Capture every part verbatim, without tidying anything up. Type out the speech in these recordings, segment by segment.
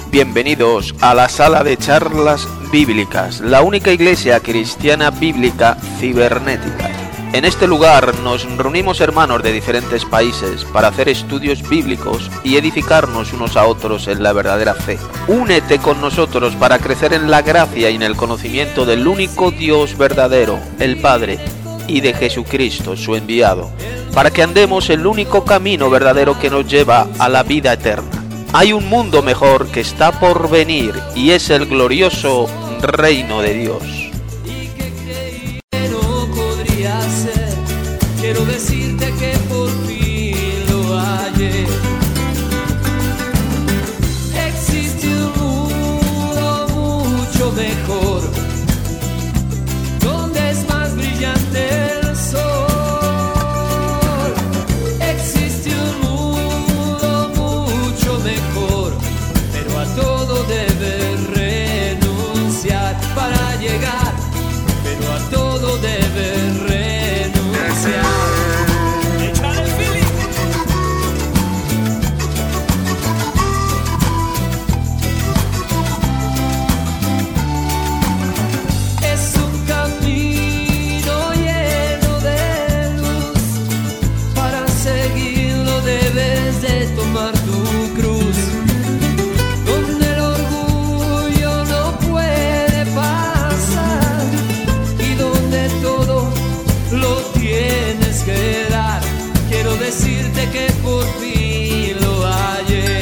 Bienvenidos a la sala de charlas bíblicas, la única iglesia cristiana bíblica cibernética. En este lugar nos reunimos hermanos de diferentes países para hacer estudios bíblicos y edificarnos unos a otros en la verdadera fe. Únete con nosotros para crecer en la gracia y en el conocimiento del único Dios verdadero, el Padre, y de Jesucristo, su enviado, para que andemos el único camino verdadero que nos lleva a la vida eterna. Hay un mundo mejor que está por venir y es el glorioso reino de Dios. Quiero decirte que por fin lo hallé. Existe un mundo mucho mejor, donde es más brillante el sol. Existe un mundo mucho mejor, pero a todo debes renunciar para llegar, pero a todo debes renunciar. Decirte que por fin lo hallé.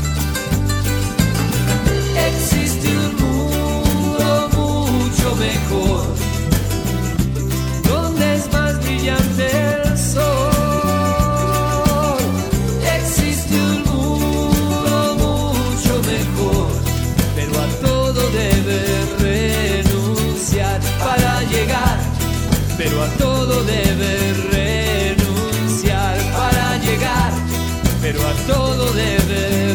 Existe un mundo mucho mejor, donde es más brillante el sol. Existe un mundo mucho mejor, pero a todo debes renunciar para llegar, pero a todo debes renunciar. Pero a todo debe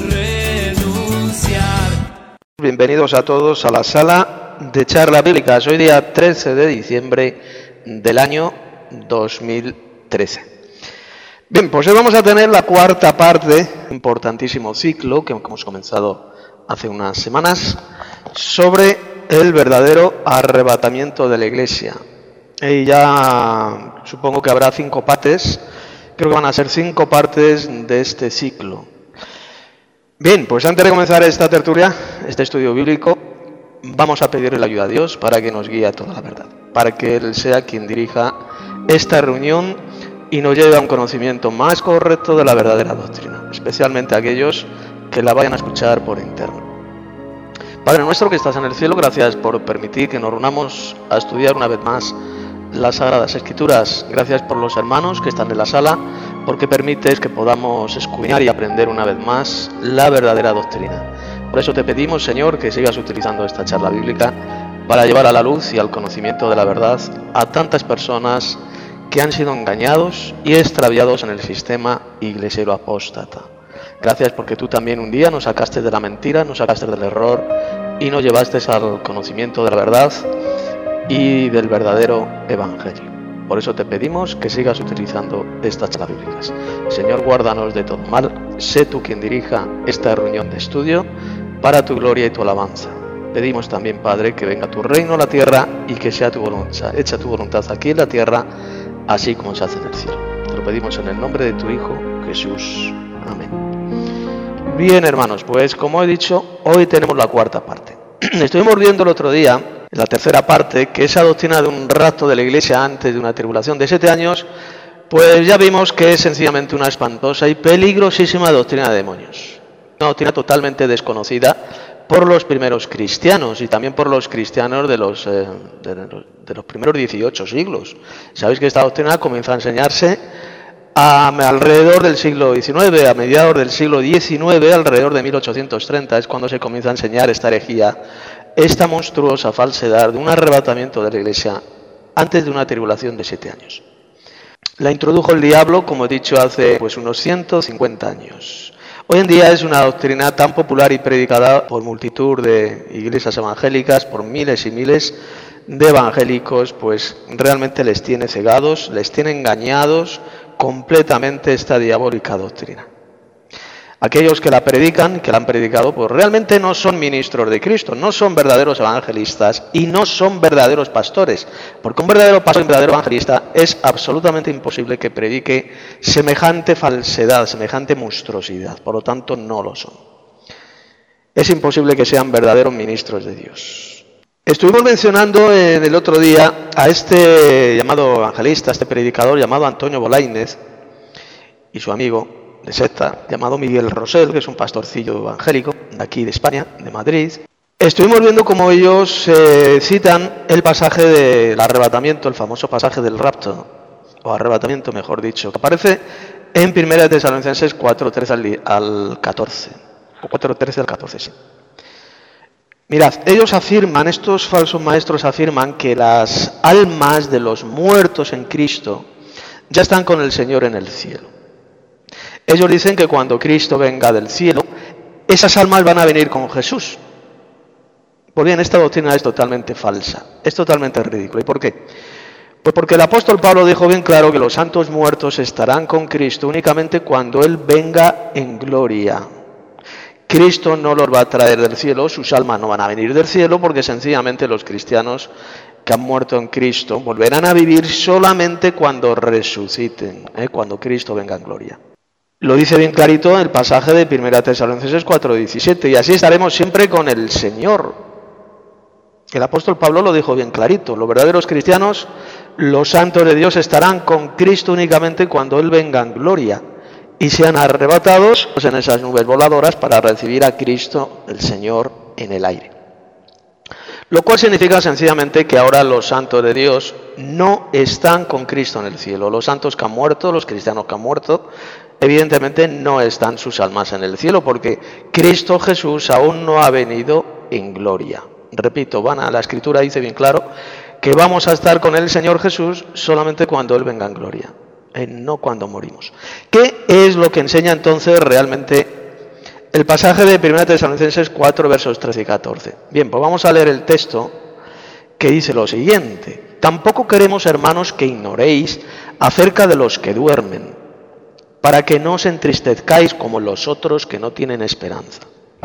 renunciar. Bienvenidos a todos a la sala de charlas bíblicas. Hoy día trece de diciembre del año dos mil trece. Bien, pues hoy vamos a tener la cuarta parte, un importantísimo ciclo que hemos comenzado hace unas semanas, sobre el verdadero arrebatamiento de la iglesia. Y ya supongo que habrá cinco partes. Creo que van a ser cinco partes de este ciclo. Bien, pues antes de comenzar esta tertulia, este estudio bíblico, vamos a pedirle la ayuda a Dios para que nos guíe a toda la verdad, para que Él sea quien dirija esta reunión y nos lleve a un conocimiento más correcto de la verdadera doctrina, especialmente aquellos que la vayan a escuchar por interno. Padre nuestro que estás en el cielo, gracias por permitir que nos reunamos a estudiar una vez más las Sagradas Escrituras. Gracias por los hermanos que están en la sala, porque permites que podamos escudriñar y aprender una vez más la verdadera doctrina. Por eso te pedimos, Señor, que sigas utilizando esta charla bíblica para llevar a la luz y al conocimiento de la verdad a tantas personas que han sido engañados y extraviados en el sistema iglesiero apóstata. Gracias porque tú también un día nos sacaste de la mentira, nos sacaste del error y nos llevaste al conocimiento de la verdad y del verdadero evangelio. Por eso te pedimos que sigas utilizando estas charlas bíblicas. Señor, guárdanos de todo mal. Sé tú quien dirija esta reunión de estudio para tu gloria y tu alabanza. Pedimos también, Padre, que venga tu reino a la tierra y que sea tu voluntad, hecha tu voluntad aquí en la tierra, así como se hace en el cielo. Te lo pedimos en el nombre de tu Hijo, Jesús. Amén. Bien, hermanos, pues como he dicho, hoy tenemos la cuarta parte. Estuvimos viendo el otro día la tercera parte, que esa doctrina de un rapto de la iglesia antes de una tribulación de siete años, pues ya vimos que es sencillamente una espantosa y peligrosísima doctrina de demonios. Una doctrina totalmente desconocida por los primeros cristianos y también por los cristianos de los, eh, de, de los primeros dieciocho siglos. Sabéis que esta doctrina comienza a enseñarse a, alrededor del siglo diecinueve, a mediados del siglo diecinueve, alrededor de mil ochocientos treinta, es cuando se comienza a enseñar esta herejía, esta monstruosa falsedad de un arrebatamiento de la iglesia antes de una tribulación de siete años. La introdujo el diablo, como he dicho, hace pues unos ciento cincuenta años. Hoy en día es una doctrina tan popular y predicada por multitud de iglesias evangélicas, por miles y miles de evangélicos, pues realmente les tiene cegados, les tiene engañados completamente esta diabólica doctrina. Aquellos que la predican, que la han predicado, pues realmente no son ministros de Cristo, no son verdaderos evangelistas y no son verdaderos pastores, porque un verdadero pastor y un verdadero evangelista es absolutamente imposible que predique semejante falsedad, semejante monstruosidad, por lo tanto no lo son. Es imposible que sean verdaderos ministros de Dios. Estuvimos mencionando en el otro día a este llamado evangelista, a este predicador llamado Antonio Bolaínez y su amigo de secta, llamado Miguel Rosell, que es un pastorcillo evangélico de aquí de España, de Madrid. Estuvimos viendo cómo ellos eh, citan el pasaje del arrebatamiento, el famoso pasaje del rapto, o arrebatamiento mejor dicho, que aparece en primera de Tesalonicenses cuatro, trece al catorce, o cuatro, trece al catorce, sí. Mirad, ellos afirman, estos falsos maestros afirman que las almas de los muertos en Cristo ya están con el Señor en el cielo. Ellos dicen que cuando Cristo venga del cielo, esas almas van a venir con Jesús. Pues bien, esta doctrina es totalmente falsa, es totalmente ridícula. ¿Y por qué? Pues porque el apóstol Pablo dijo bien claro que los santos muertos estarán con Cristo únicamente cuando Él venga en gloria. Cristo no los va a traer del cielo, sus almas no van a venir del cielo, porque sencillamente los cristianos que han muerto en Cristo volverán a vivir solamente cuando resuciten, ¿eh? cuando Cristo venga en gloria. Lo dice bien clarito en el pasaje de primera de Tesalonicenses cuatro diecisiete, y así estaremos siempre con el Señor. El apóstol Pablo lo dijo bien clarito, los verdaderos cristianos, los santos de Dios, estarán con Cristo únicamente cuando Él venga en gloria y sean arrebatados pues, en esas nubes voladoras para recibir a Cristo, el Señor, en el aire. Lo cual significa sencillamente que ahora los santos de Dios no están con Cristo en el cielo. Los santos que han muerto, los cristianos que han muerto, evidentemente no están sus almas en el cielo, porque Cristo Jesús aún no ha venido en gloria. Repito, van a la Escritura dice bien claro que vamos a estar con el Señor Jesús solamente cuando Él venga en gloria, eh, no cuando morimos. ¿Qué es lo que enseña entonces realmente el pasaje de primera de Tesalonicenses cuatro, versos trece y catorce? Bien, pues vamos a leer el texto que dice lo siguiente: tampoco queremos, hermanos, que ignoréis acerca de los que duermen, para que no os entristezcáis como los otros que no tienen esperanza.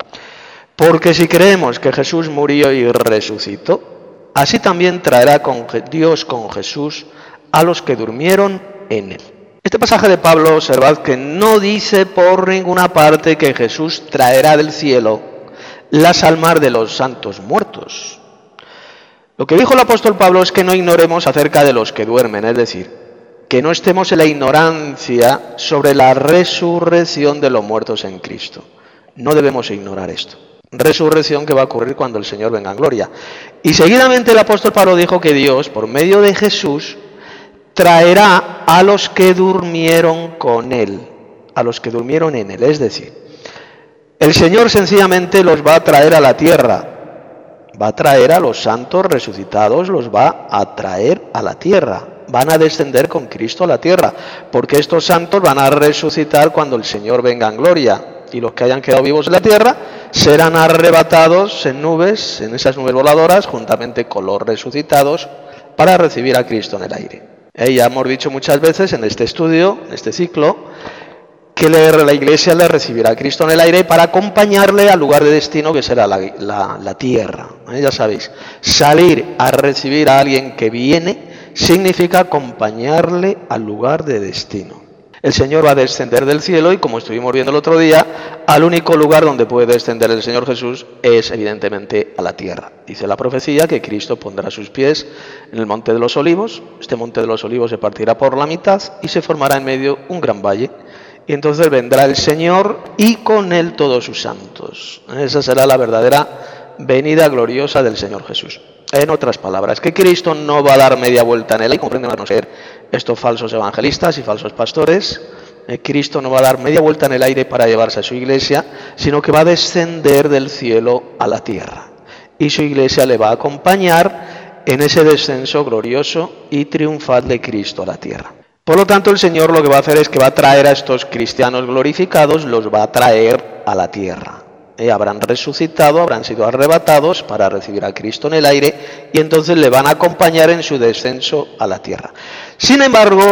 Porque si creemos que Jesús murió y resucitó, así también traerá con Dios con Jesús a los que durmieron en Él. Este pasaje de Pablo, observad que no dice por ninguna parte que Jesús traerá del cielo las almas de los santos muertos. Lo que dijo el apóstol Pablo es que no ignoremos acerca de los que duermen, es decir, que no estemos en la ignorancia sobre la resurrección de los muertos en Cristo. No debemos ignorar esto. Resurrección que va a ocurrir cuando el Señor venga en gloria. Y seguidamente el apóstol Pablo dijo que Dios, por medio de Jesús, traerá a los que durmieron con Él, a los que durmieron en Él. Es decir, el Señor sencillamente los va a traer a la tierra, va a traer a los santos resucitados, los va a traer a la tierra. Van a descender con Cristo a la tierra, porque estos santos van a resucitar cuando el Señor venga en gloria, y los que hayan quedado vivos en la tierra serán arrebatados en nubes, en esas nubes voladoras, juntamente con los resucitados, para recibir a Cristo en el aire. Eh, ya hemos dicho muchas veces en este estudio, en este ciclo, que la Iglesia le recibirá a Cristo en el aire para acompañarle al lugar de destino que será la, la, la tierra. Eh, ya sabéis, salir a recibir a alguien que viene significa acompañarle al lugar de destino. El Señor va a descender del cielo y, como estuvimos viendo el otro día, al único lugar donde puede descender el Señor Jesús es evidentemente a la tierra. Dice la profecía que Cristo pondrá sus pies en el Monte de los Olivos. Este Monte de los Olivos se partirá por la mitad y se formará en medio un gran valle. Y entonces vendrá el Señor y con Él todos sus santos. Esa será la verdadera venida gloriosa del Señor Jesús. En otras palabras, que Cristo no va a dar media vuelta en él, y comprenden a no ser estos falsos evangelistas y falsos pastores. Eh, Cristo no va a dar media vuelta en el aire para llevarse a su iglesia, sino que va a descender del cielo a la tierra. Y su iglesia le va a acompañar en ese descenso glorioso y triunfal de Cristo a la tierra. Por lo tanto, el Señor lo que va a hacer es que va a traer a estos cristianos glorificados, los va a traer a la tierra. Eh, habrán resucitado, habrán sido arrebatados para recibir a Cristo en el aire y entonces le van a acompañar en su descenso a la tierra. Sin embargo,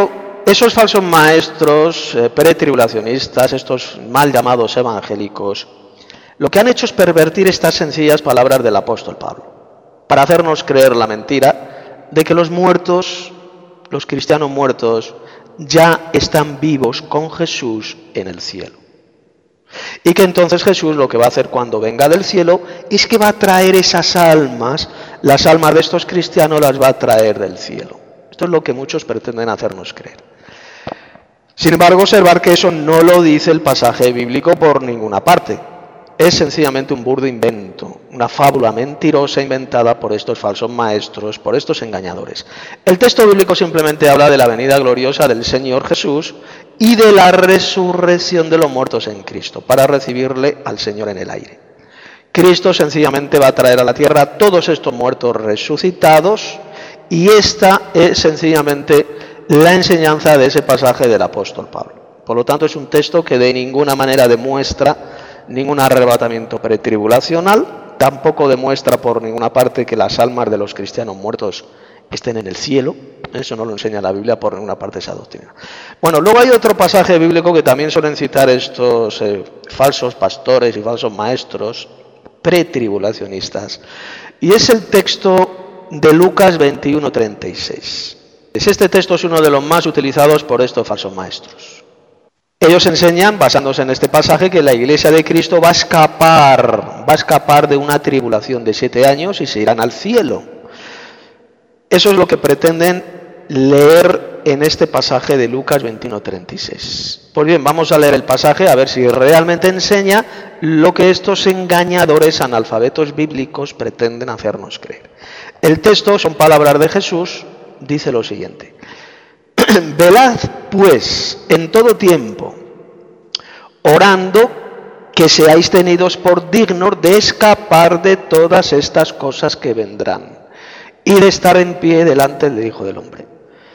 esos falsos maestros eh, pretribulacionistas, estos mal llamados evangélicos, lo que han hecho es pervertir estas sencillas palabras del apóstol Pablo, para hacernos creer la mentira de que los muertos, los cristianos muertos, ya están vivos con Jesús en el cielo. Y que entonces Jesús lo que va a hacer cuando venga del cielo es que va a traer esas almas, las almas de estos cristianos las va a traer del cielo. Esto es lo que muchos pretenden hacernos creer. Sin embargo, observar que eso no lo dice el pasaje bíblico por ninguna parte. Es sencillamente un burdo invento, una fábula mentirosa inventada por estos falsos maestros, por estos engañadores. El texto bíblico simplemente habla de la venida gloriosa del Señor Jesús y de la resurrección de los muertos en Cristo, para recibirle al Señor en el aire. Cristo sencillamente va a traer a la tierra a todos estos muertos resucitados, y esta es sencillamente la enseñanza de ese pasaje del apóstol Pablo. Por lo tanto, es un texto que de ninguna manera demuestra ningún arrebatamiento pretribulacional, tampoco demuestra por ninguna parte que las almas de los cristianos muertos estén en el cielo. Eso no lo enseña la Biblia por ninguna parte, esa doctrina. Bueno, luego hay otro pasaje bíblico que también suelen citar estos eh, falsos pastores y falsos maestros pretribulacionistas, y es el texto de Lucas veintiuno treinta y seis. Este texto es uno de los más utilizados por estos falsos maestros. Ellos enseñan, basándose en este pasaje, que la iglesia de Cristo va a escapar, va a escapar de una tribulación de siete años y se irán al cielo. Eso es lo que pretenden leer en este pasaje de Lucas veintiuno treinta y seis. Pues bien, vamos a leer el pasaje a ver si realmente enseña lo que estos engañadores analfabetos bíblicos pretenden hacernos creer. El texto son palabras de Jesús, dice lo siguiente: velad pues en todo tiempo, orando que seáis tenidos por dignos de escapar de todas estas cosas que vendrán y de estar en pie delante del Hijo del Hombre.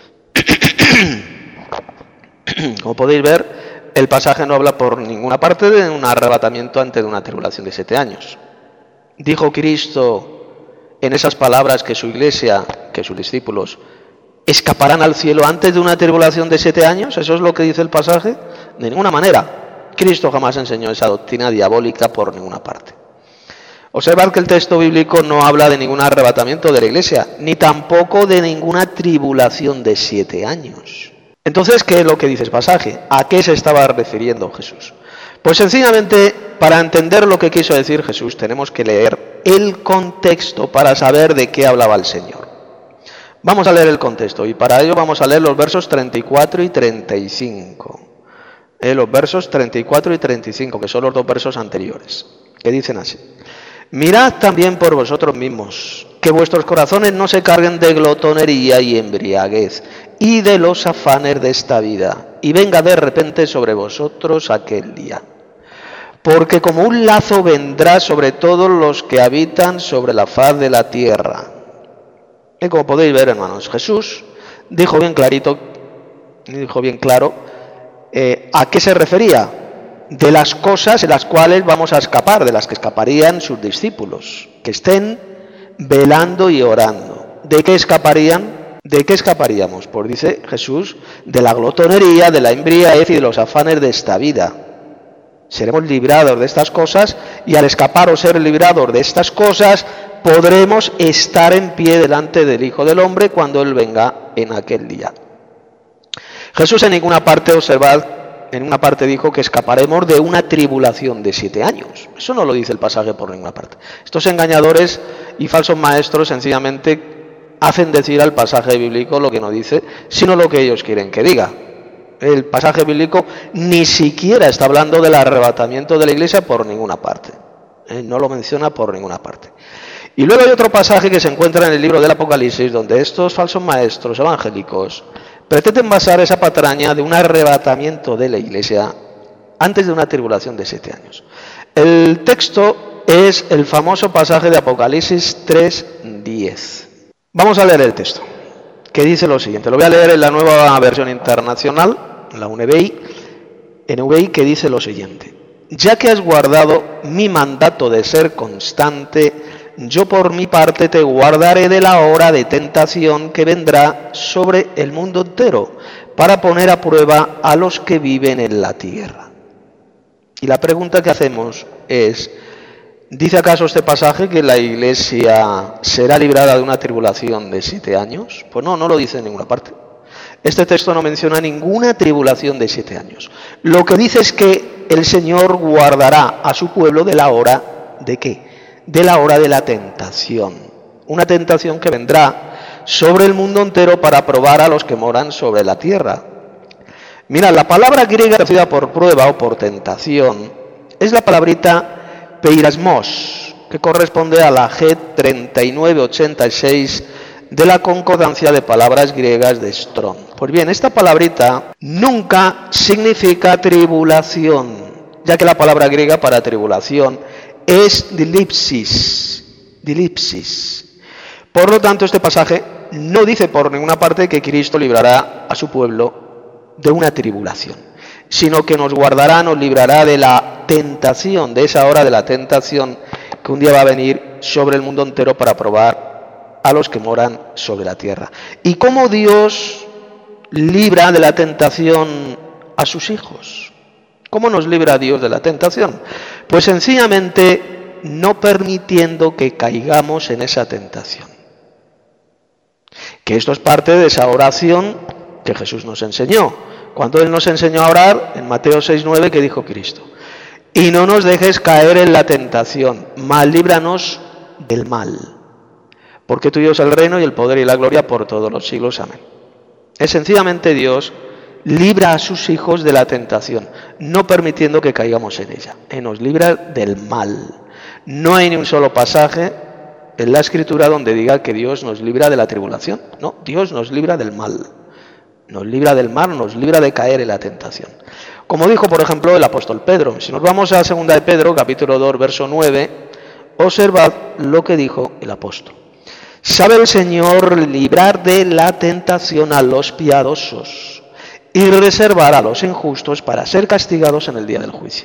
Como podéis ver, el pasaje no habla por ninguna parte de un arrebatamiento antes de una tribulación de siete años. Dijo Cristo en esas palabras que su iglesia, que sus discípulos, escaparán al cielo antes de una tribulación de siete años. ¿Eso es lo que dice el pasaje? De ninguna manera. Cristo jamás enseñó esa doctrina diabólica por ninguna parte. Observad que el texto bíblico no habla de ningún arrebatamiento de la iglesia, ni tampoco de ninguna tribulación de siete años. Entonces, ¿qué es lo que dice el pasaje? ¿A qué se estaba refiriendo Jesús? Pues sencillamente, para entender lo que quiso decir Jesús, tenemos que leer el contexto para saber de qué hablaba el Señor. Vamos a leer el contexto, y para ello vamos a leer los versos treinta y cuatro y treinta y cinco. Eh, los versos treinta y cuatro y treinta y cinco, que son los dos versos anteriores, que dicen así: mirad también por vosotros mismos, que vuestros corazones no se carguen de glotonería y embriaguez, y de los afanes de esta vida, y venga de repente sobre vosotros aquel día. Porque como un lazo vendrá sobre todos los que habitan sobre la faz de la tierra. Y como podéis ver, hermanos, Jesús dijo bien clarito, dijo bien claro, eh, ¿a qué se refería? De las cosas en las cuales vamos a escapar, de las que escaparían sus discípulos, que estén velando y orando. ¿De qué escaparían? ¿De qué escaparíamos? Pues dice Jesús, de la glotonería, de la embriaguez y de los afanes de esta vida. Seremos librados de estas cosas, y al escapar o ser librados de estas cosas, podremos estar en pie delante del Hijo del Hombre cuando Él venga en aquel día. Jesús en ninguna parte, observad, en una parte dijo que escaparemos de una tribulación de siete años. Eso no lo dice el pasaje por ninguna parte. Estos engañadores y falsos maestros sencillamente hacen decir al pasaje bíblico lo que no dice, sino lo que ellos quieren que diga. El pasaje bíblico ni siquiera está hablando del arrebatamiento de la iglesia por ninguna parte. Eh, no lo menciona por ninguna parte. Y luego hay otro pasaje que se encuentra en el libro del Apocalipsis, donde estos falsos maestros evangélicos pretenden basar esa patraña de un arrebatamiento de la iglesia antes de una tribulación de siete años. El texto es el famoso pasaje de Apocalipsis tres diez. Vamos a leer el texto, que dice lo siguiente. Lo voy a leer en la nueva versión internacional, la N V I, N V I, que dice lo siguiente: ya que has guardado mi mandato de ser constante, yo por mi parte te guardaré de la hora de tentación que vendrá sobre el mundo entero para poner a prueba a los que viven en la tierra. Y la pregunta que hacemos es, ¿dice acaso este pasaje que la Iglesia será librada de una tribulación de siete años? Pues no, no lo dice en ninguna parte. Este texto no menciona ninguna tribulación de siete años. Lo que dice es que el Señor guardará a su pueblo de la hora, ¿de qué? De la hora de la tentación. Una tentación que vendrá sobre el mundo entero para probar a los que moran sobre la tierra. Mira, la palabra griega traducida por prueba o por tentación es la palabrita peirasmos, que corresponde a la G treinta y nueve ochenta y seis de la concordancia de palabras griegas de Strong. Pues bien, esta palabrita nunca significa tribulación, ya que la palabra griega para tribulación es dilipsis, dilipsis. Por lo tanto, este pasaje no dice por ninguna parte que Cristo librará a su pueblo de una tribulación, sino que nos guardará, nos librará de la tentación, de esa hora de la tentación que un día va a venir sobre el mundo entero para probar a los que moran sobre la tierra. ¿Y cómo Dios libra de la tentación a sus hijos? ¿Cómo nos libra Dios de la tentación? Pues sencillamente no permitiendo que caigamos en esa tentación. Que esto es parte de esa oración que Jesús nos enseñó. Cuando Él nos enseñó a orar, en Mateo seis nueve, que dijo Cristo: y no nos dejes caer en la tentación, mas líbranos del mal. Porque tuyo es el reino y el poder y la gloria por todos los siglos. Amén. Es sencillamente Dios libra a sus hijos de la tentación, no permitiendo que caigamos en ella. Y nos libra del mal. No hay ni un solo pasaje en la Escritura donde diga que Dios nos libra de la tribulación. No, Dios nos libra del mal. Nos libra del mal, nos libra de caer en la tentación. Como dijo, por ejemplo, el apóstol Pedro. Si nos vamos a segunda de Pedro, capítulo dos, verso nueve, observad lo que dijo el apóstol. Sabe el Señor librar de la tentación a los piadosos y reservar a los injustos para ser castigados en el día del juicio.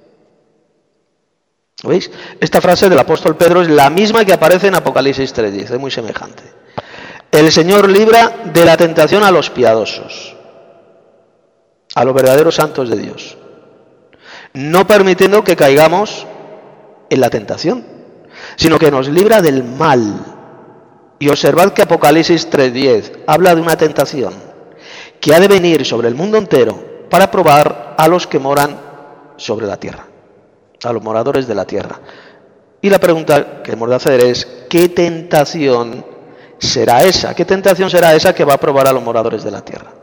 ¿Veis? Esta frase del apóstol Pedro es la misma que aparece en Apocalipsis tres diez, es muy semejante. El Señor libra de la tentación a los piadosos, a los verdaderos santos de Dios, no permitiendo que caigamos en la tentación, sino que nos libra del mal. Y observad que Apocalipsis tres diez habla de una tentación que ha de venir sobre el mundo entero para probar a los que moran sobre la tierra, a los moradores de la tierra. Y la pregunta que hemos de hacer es, ¿qué tentación será esa? ¿Qué tentación será esa que va a probar a los moradores de la tierra?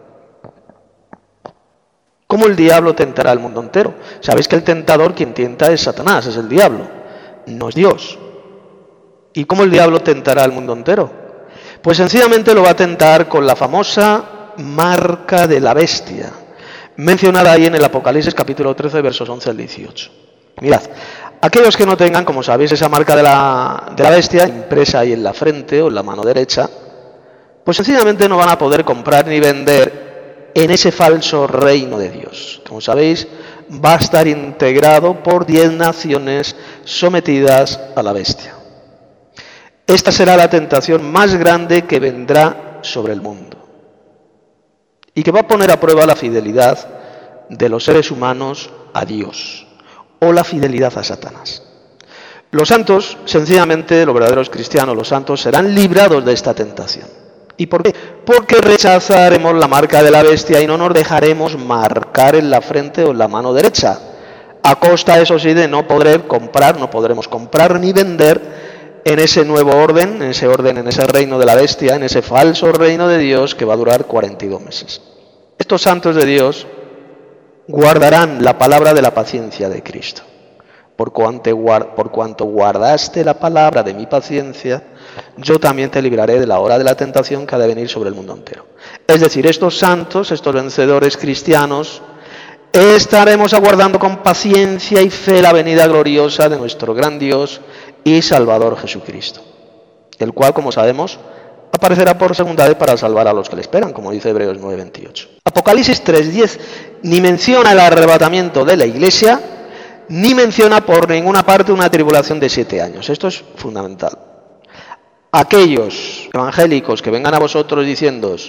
¿Cómo el diablo tentará al mundo entero? Sabéis que el tentador, quien tienta, es Satanás, es el diablo, no es Dios. ¿Y cómo el diablo tentará al mundo entero? Pues sencillamente lo va a tentar con la famosa marca de la bestia, mencionada ahí en el Apocalipsis capítulo trece, versos once al dieciocho. Mirad, aquellos que no tengan, como sabéis, esa marca de la, de la bestia impresa ahí en la frente o en la mano derecha, pues sencillamente no van a poder comprar ni vender en ese falso reino de Dios. Como sabéis, va a estar integrado por diez naciones sometidas a la bestia. Esta será la tentación más grande que vendrá sobre el mundo y que va a poner a prueba la fidelidad de los seres humanos a Dios o la fidelidad a Satanás. Los santos, sencillamente, los verdaderos cristianos, los santos, serán librados de esta tentación. ¿Y por qué? Porque rechazaremos la marca de la bestia y no nos dejaremos marcar en la frente o en la mano derecha, a costa, eso sí, de no poder comprar, no podremos comprar ni vender en ese nuevo orden, en ese orden, en ese reino de la bestia, en ese falso reino de Dios que va a durar cuarenta y dos meses. Estos santos de Dios guardarán la palabra de la paciencia de Cristo. Por cuanto, por cuanto guardaste la palabra de mi paciencia, yo también te libraré de la hora de la tentación que ha de venir sobre el mundo entero. Es decir, estos santos, estos vencedores cristianos, estaremos aguardando con paciencia y fe la venida gloriosa de nuestro gran Dios y Salvador Jesucristo, el cual, como sabemos, aparecerá por segunda vez para salvar a los que le esperan, como dice Hebreos nueve veintiocho. Apocalipsis tres diez ni menciona el arrebatamiento de la Iglesia, ni menciona por ninguna parte una tribulación de siete años. Esto es fundamental. Aquellos evangélicos que vengan a vosotros diciéndoos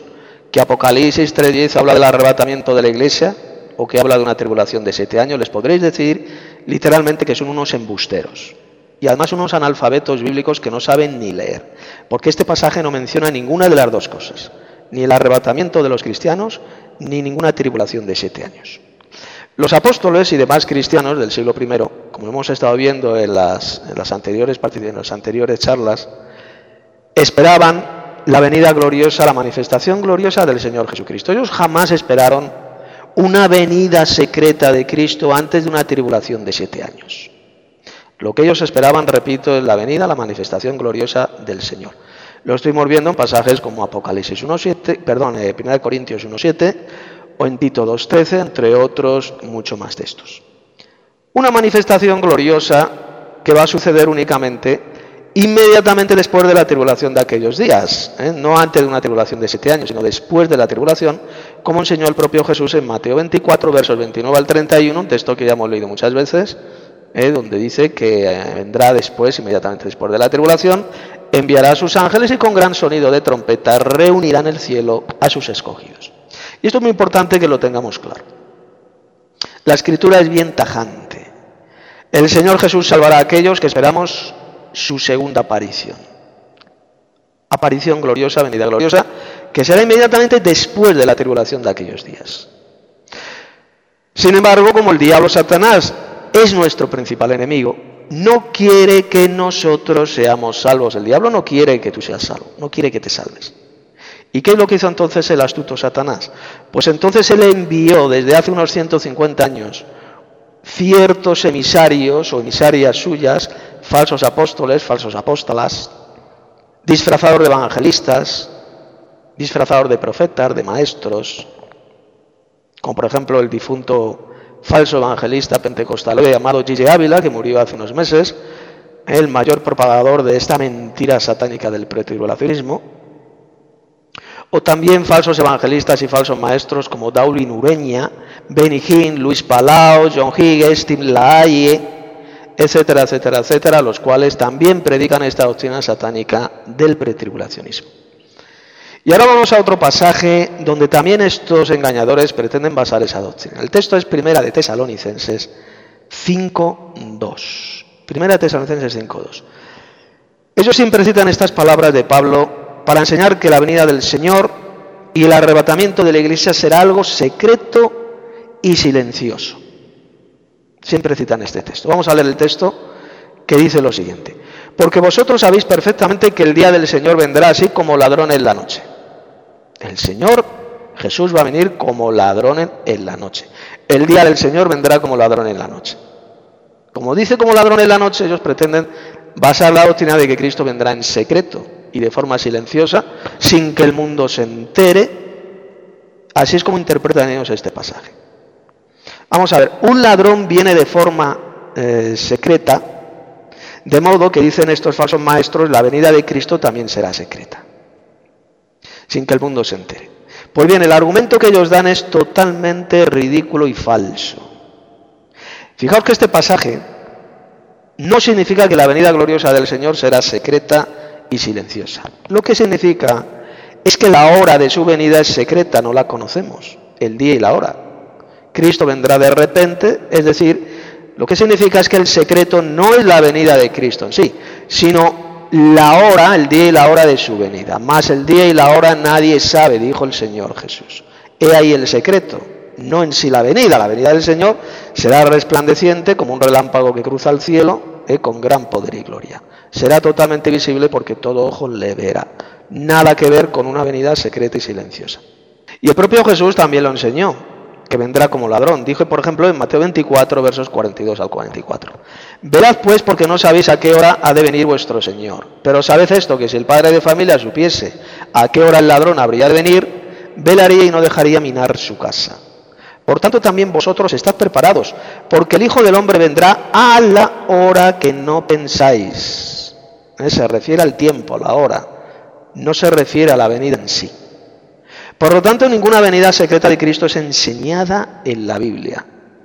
que Apocalipsis tres diez habla del arrebatamiento de la iglesia o que habla de una tribulación de siete años, les podréis decir literalmente que son unos embusteros. Y además unos analfabetos bíblicos que no saben ni leer, porque este pasaje no menciona ninguna de las dos cosas, ni el arrebatamiento de los cristianos, ni ninguna tribulación de siete años. Los apóstoles y demás cristianos del siglo primero, como hemos estado viendo en las, en las, anteriores, en las anteriores charlas, esperaban la venida gloriosa, la manifestación gloriosa del Señor Jesucristo. Ellos jamás esperaron una venida secreta de Cristo antes de una tribulación de siete años. Lo que ellos esperaban, repito, es la venida, la manifestación gloriosa del Señor. Lo estuvimos viendo en pasajes como Apocalipsis uno siete, perdón, eh, primera de Corintios uno siete o en Tito dos trece, entre otros mucho más textos. Una manifestación gloriosa que va a suceder únicamente inmediatamente después de la tribulación de aquellos días, ¿eh? No antes de una tribulación de siete años, sino después de la tribulación, como enseñó el propio Jesús en Mateo veinticuatro, versos veintinueve al treinta y uno, un texto que ya hemos leído muchas veces, ¿eh? Donde dice que eh, vendrá después, inmediatamente después de la tribulación, enviará a sus ángeles y con gran sonido de trompeta reunirá en el cielo a sus escogidos. Y esto es muy importante que lo tengamos claro. La Escritura es bien tajante. El Señor Jesús salvará a aquellos que esperamos su segunda aparición. Aparición gloriosa, venida gloriosa, que será inmediatamente después de la tribulación de aquellos días. Sin embargo, como el diablo Satanás es nuestro principal enemigo, no quiere que nosotros seamos salvos. El diablo no quiere que tú seas salvo, no quiere que te salves. ¿Y qué es lo que hizo entonces el astuto Satanás? Pues entonces él envió desde hace unos ciento cincuenta años ciertos emisarios o emisarias suyas, falsos apóstoles, falsos apóstolas, disfrazados de evangelistas, disfrazados de profetas, de maestros, como por ejemplo el difunto falso evangelista pentecostal llamado Gigi Ávila, que murió hace unos meses, el mayor propagador de esta mentira satánica del pretribulacionismo. O también falsos evangelistas y falsos maestros como Daulin Ureña, Benny Hinn, Luis Palau, John Higgs, Tim LaHaye, etcétera, etcétera, etcétera, los cuales también predican esta doctrina satánica del pretribulacionismo. Y ahora vamos a otro pasaje donde también estos engañadores pretenden basar esa doctrina. El texto es Primera de Tesalonicenses cinco dos. Primera de Tesalonicenses cinco dos. Ellos siempre citan estas palabras de Pablo para enseñar que la venida del Señor y el arrebatamiento de la iglesia será algo secreto y silencioso. Siempre citan este texto. Vamos a leer el texto que dice lo siguiente. Porque vosotros sabéis perfectamente que el día del Señor vendrá así como ladrón en la noche. El Señor, Jesús, va a venir como ladrón en la noche. El día del Señor vendrá como ladrón en la noche. Como dice como ladrón en la noche, ellos pretenden basar la doctrina de que Cristo vendrá en secreto y de forma silenciosa, sin que el mundo se entere. Así es como interpretan ellos este pasaje. Vamos a ver, un ladrón viene de forma eh, secreta, de modo que dicen estos falsos maestros, la venida de Cristo también será secreta, sin que el mundo se entere. Pues bien, el argumento que ellos dan es totalmente ridículo y falso. Fijaos que este pasaje no significa que la venida gloriosa del Señor será secreta y silenciosa. Lo que significa es que la hora de su venida es secreta, no la conocemos, el día y la hora. Cristo vendrá de repente, es decir, lo que significa es que el secreto no es la venida de Cristo en sí, sino la hora, el día y la hora de su venida. Más el día y la hora nadie sabe, dijo el Señor Jesús. He ahí el secreto, no en sí la venida. La venida del Señor será resplandeciente como un relámpago que cruza el cielo, eh, con gran poder y gloria. Será totalmente visible porque todo ojo le verá. Nada que ver con una venida secreta y silenciosa. Y el propio Jesús también lo enseñó, que vendrá como ladrón. Dijo, por ejemplo, en Mateo veinticuatro, versos cuarenta y dos al cuarenta y cuatro. Velad pues, porque no sabéis a qué hora ha de venir vuestro Señor. Pero sabed esto, que si el padre de familia supiese a qué hora el ladrón habría de venir, velaría y no dejaría minar su casa. Por tanto, también vosotros estad preparados, porque el Hijo del Hombre vendrá a la hora que no pensáis. ¿Eh? Se refiere al tiempo, a la hora. No se refiere a la venida en sí. Por lo tanto, ninguna venida secreta de Cristo es enseñada en la Biblia.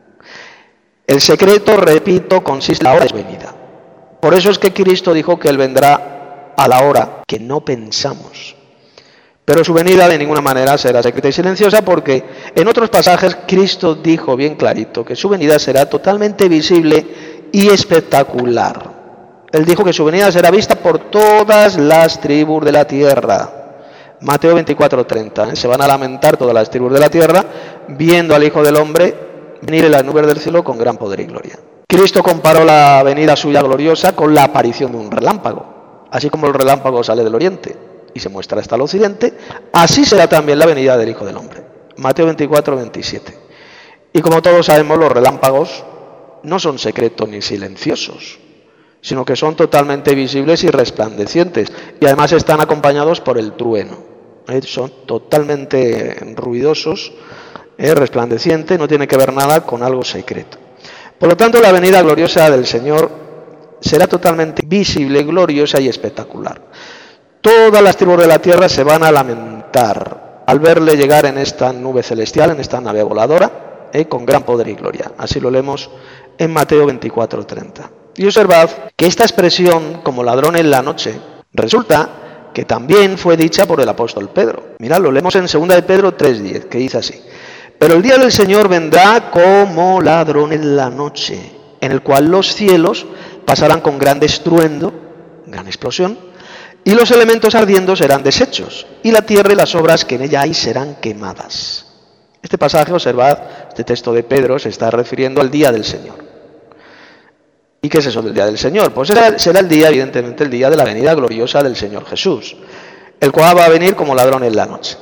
El secreto, repito, consiste en la hora de su venida. Por eso es que Cristo dijo que Él vendrá a la hora que no pensamos. Pero su venida de ninguna manera será secreta y silenciosa, porque en otros pasajes Cristo dijo bien clarito que su venida será totalmente visible y espectacular. Él dijo que su venida será vista por todas las tribus de la tierra. Mateo veinticuatro treinta. ¿eh? Se van a lamentar todas las tribus de la tierra viendo al Hijo del Hombre venir en las nubes del cielo con gran poder y gloria. Cristo comparó la venida suya gloriosa con la aparición de un relámpago. Así como el relámpago sale del oriente y se muestra hasta el occidente, así será también la venida del Hijo del Hombre. Mateo veinticuatro veintisiete. Y como todos sabemos, los relámpagos no son secretos ni silenciosos, sino que son totalmente visibles y resplandecientes, y además están acompañados por el trueno. ¿Eh? Son totalmente ruidosos, ¿eh? resplandecientes, no tiene que ver nada con algo secreto. Por lo tanto, la venida gloriosa del Señor será totalmente visible, gloriosa y espectacular. Todas las tribus de la tierra se van a lamentar al verle llegar en esta nube celestial, en esta nave voladora, ¿eh? con gran poder y gloria. Así lo leemos en Mateo veinticuatro treinta. Y observad que esta expresión, como ladrón en la noche, resulta que también fue dicha por el apóstol Pedro. Mirad, lo leemos en segunda de Pedro tres diez, que dice así: pero el día del Señor vendrá como ladrón en la noche, en el cual los cielos pasarán con gran estruendo, gran explosión, y los elementos ardiendo serán deshechos, y la tierra y las obras que en ella hay serán quemadas. Este pasaje, observad, este texto de Pedro se está refiriendo al día del Señor. ¿Y qué es eso del día del Señor? Pues será, será el día, evidentemente, el día de la venida gloriosa del Señor Jesús, el cual va a venir como ladrón en la noche.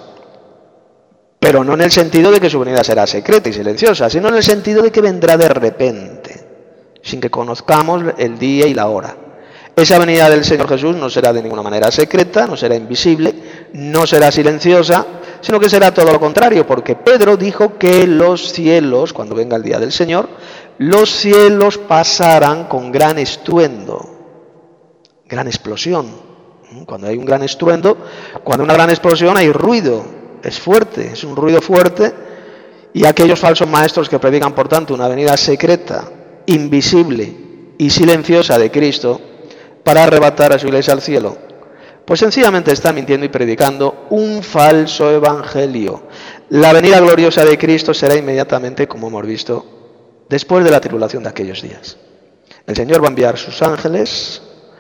Pero no en el sentido de que su venida será secreta y silenciosa, sino en el sentido de que vendrá de repente, sin que conozcamos el día y la hora. Esa venida del Señor Jesús no será de ninguna manera secreta, no será invisible, no será silenciosa, sino que será todo lo contrario, porque Pedro dijo que los cielos, cuando venga el día del Señor, los cielos pasarán con gran estruendo, gran explosión. Cuando hay un gran estruendo, cuando hay una gran explosión hay ruido, es fuerte, es un ruido fuerte, y aquellos falsos maestros que predican, por tanto, una venida secreta, invisible y silenciosa de Cristo, para arrebatar a su iglesia al cielo, pues sencillamente está mintiendo y predicando un falso evangelio. La venida gloriosa de Cristo será inmediatamente, como hemos visto, después de la tribulación de aquellos días. El Señor va a enviar sus ángeles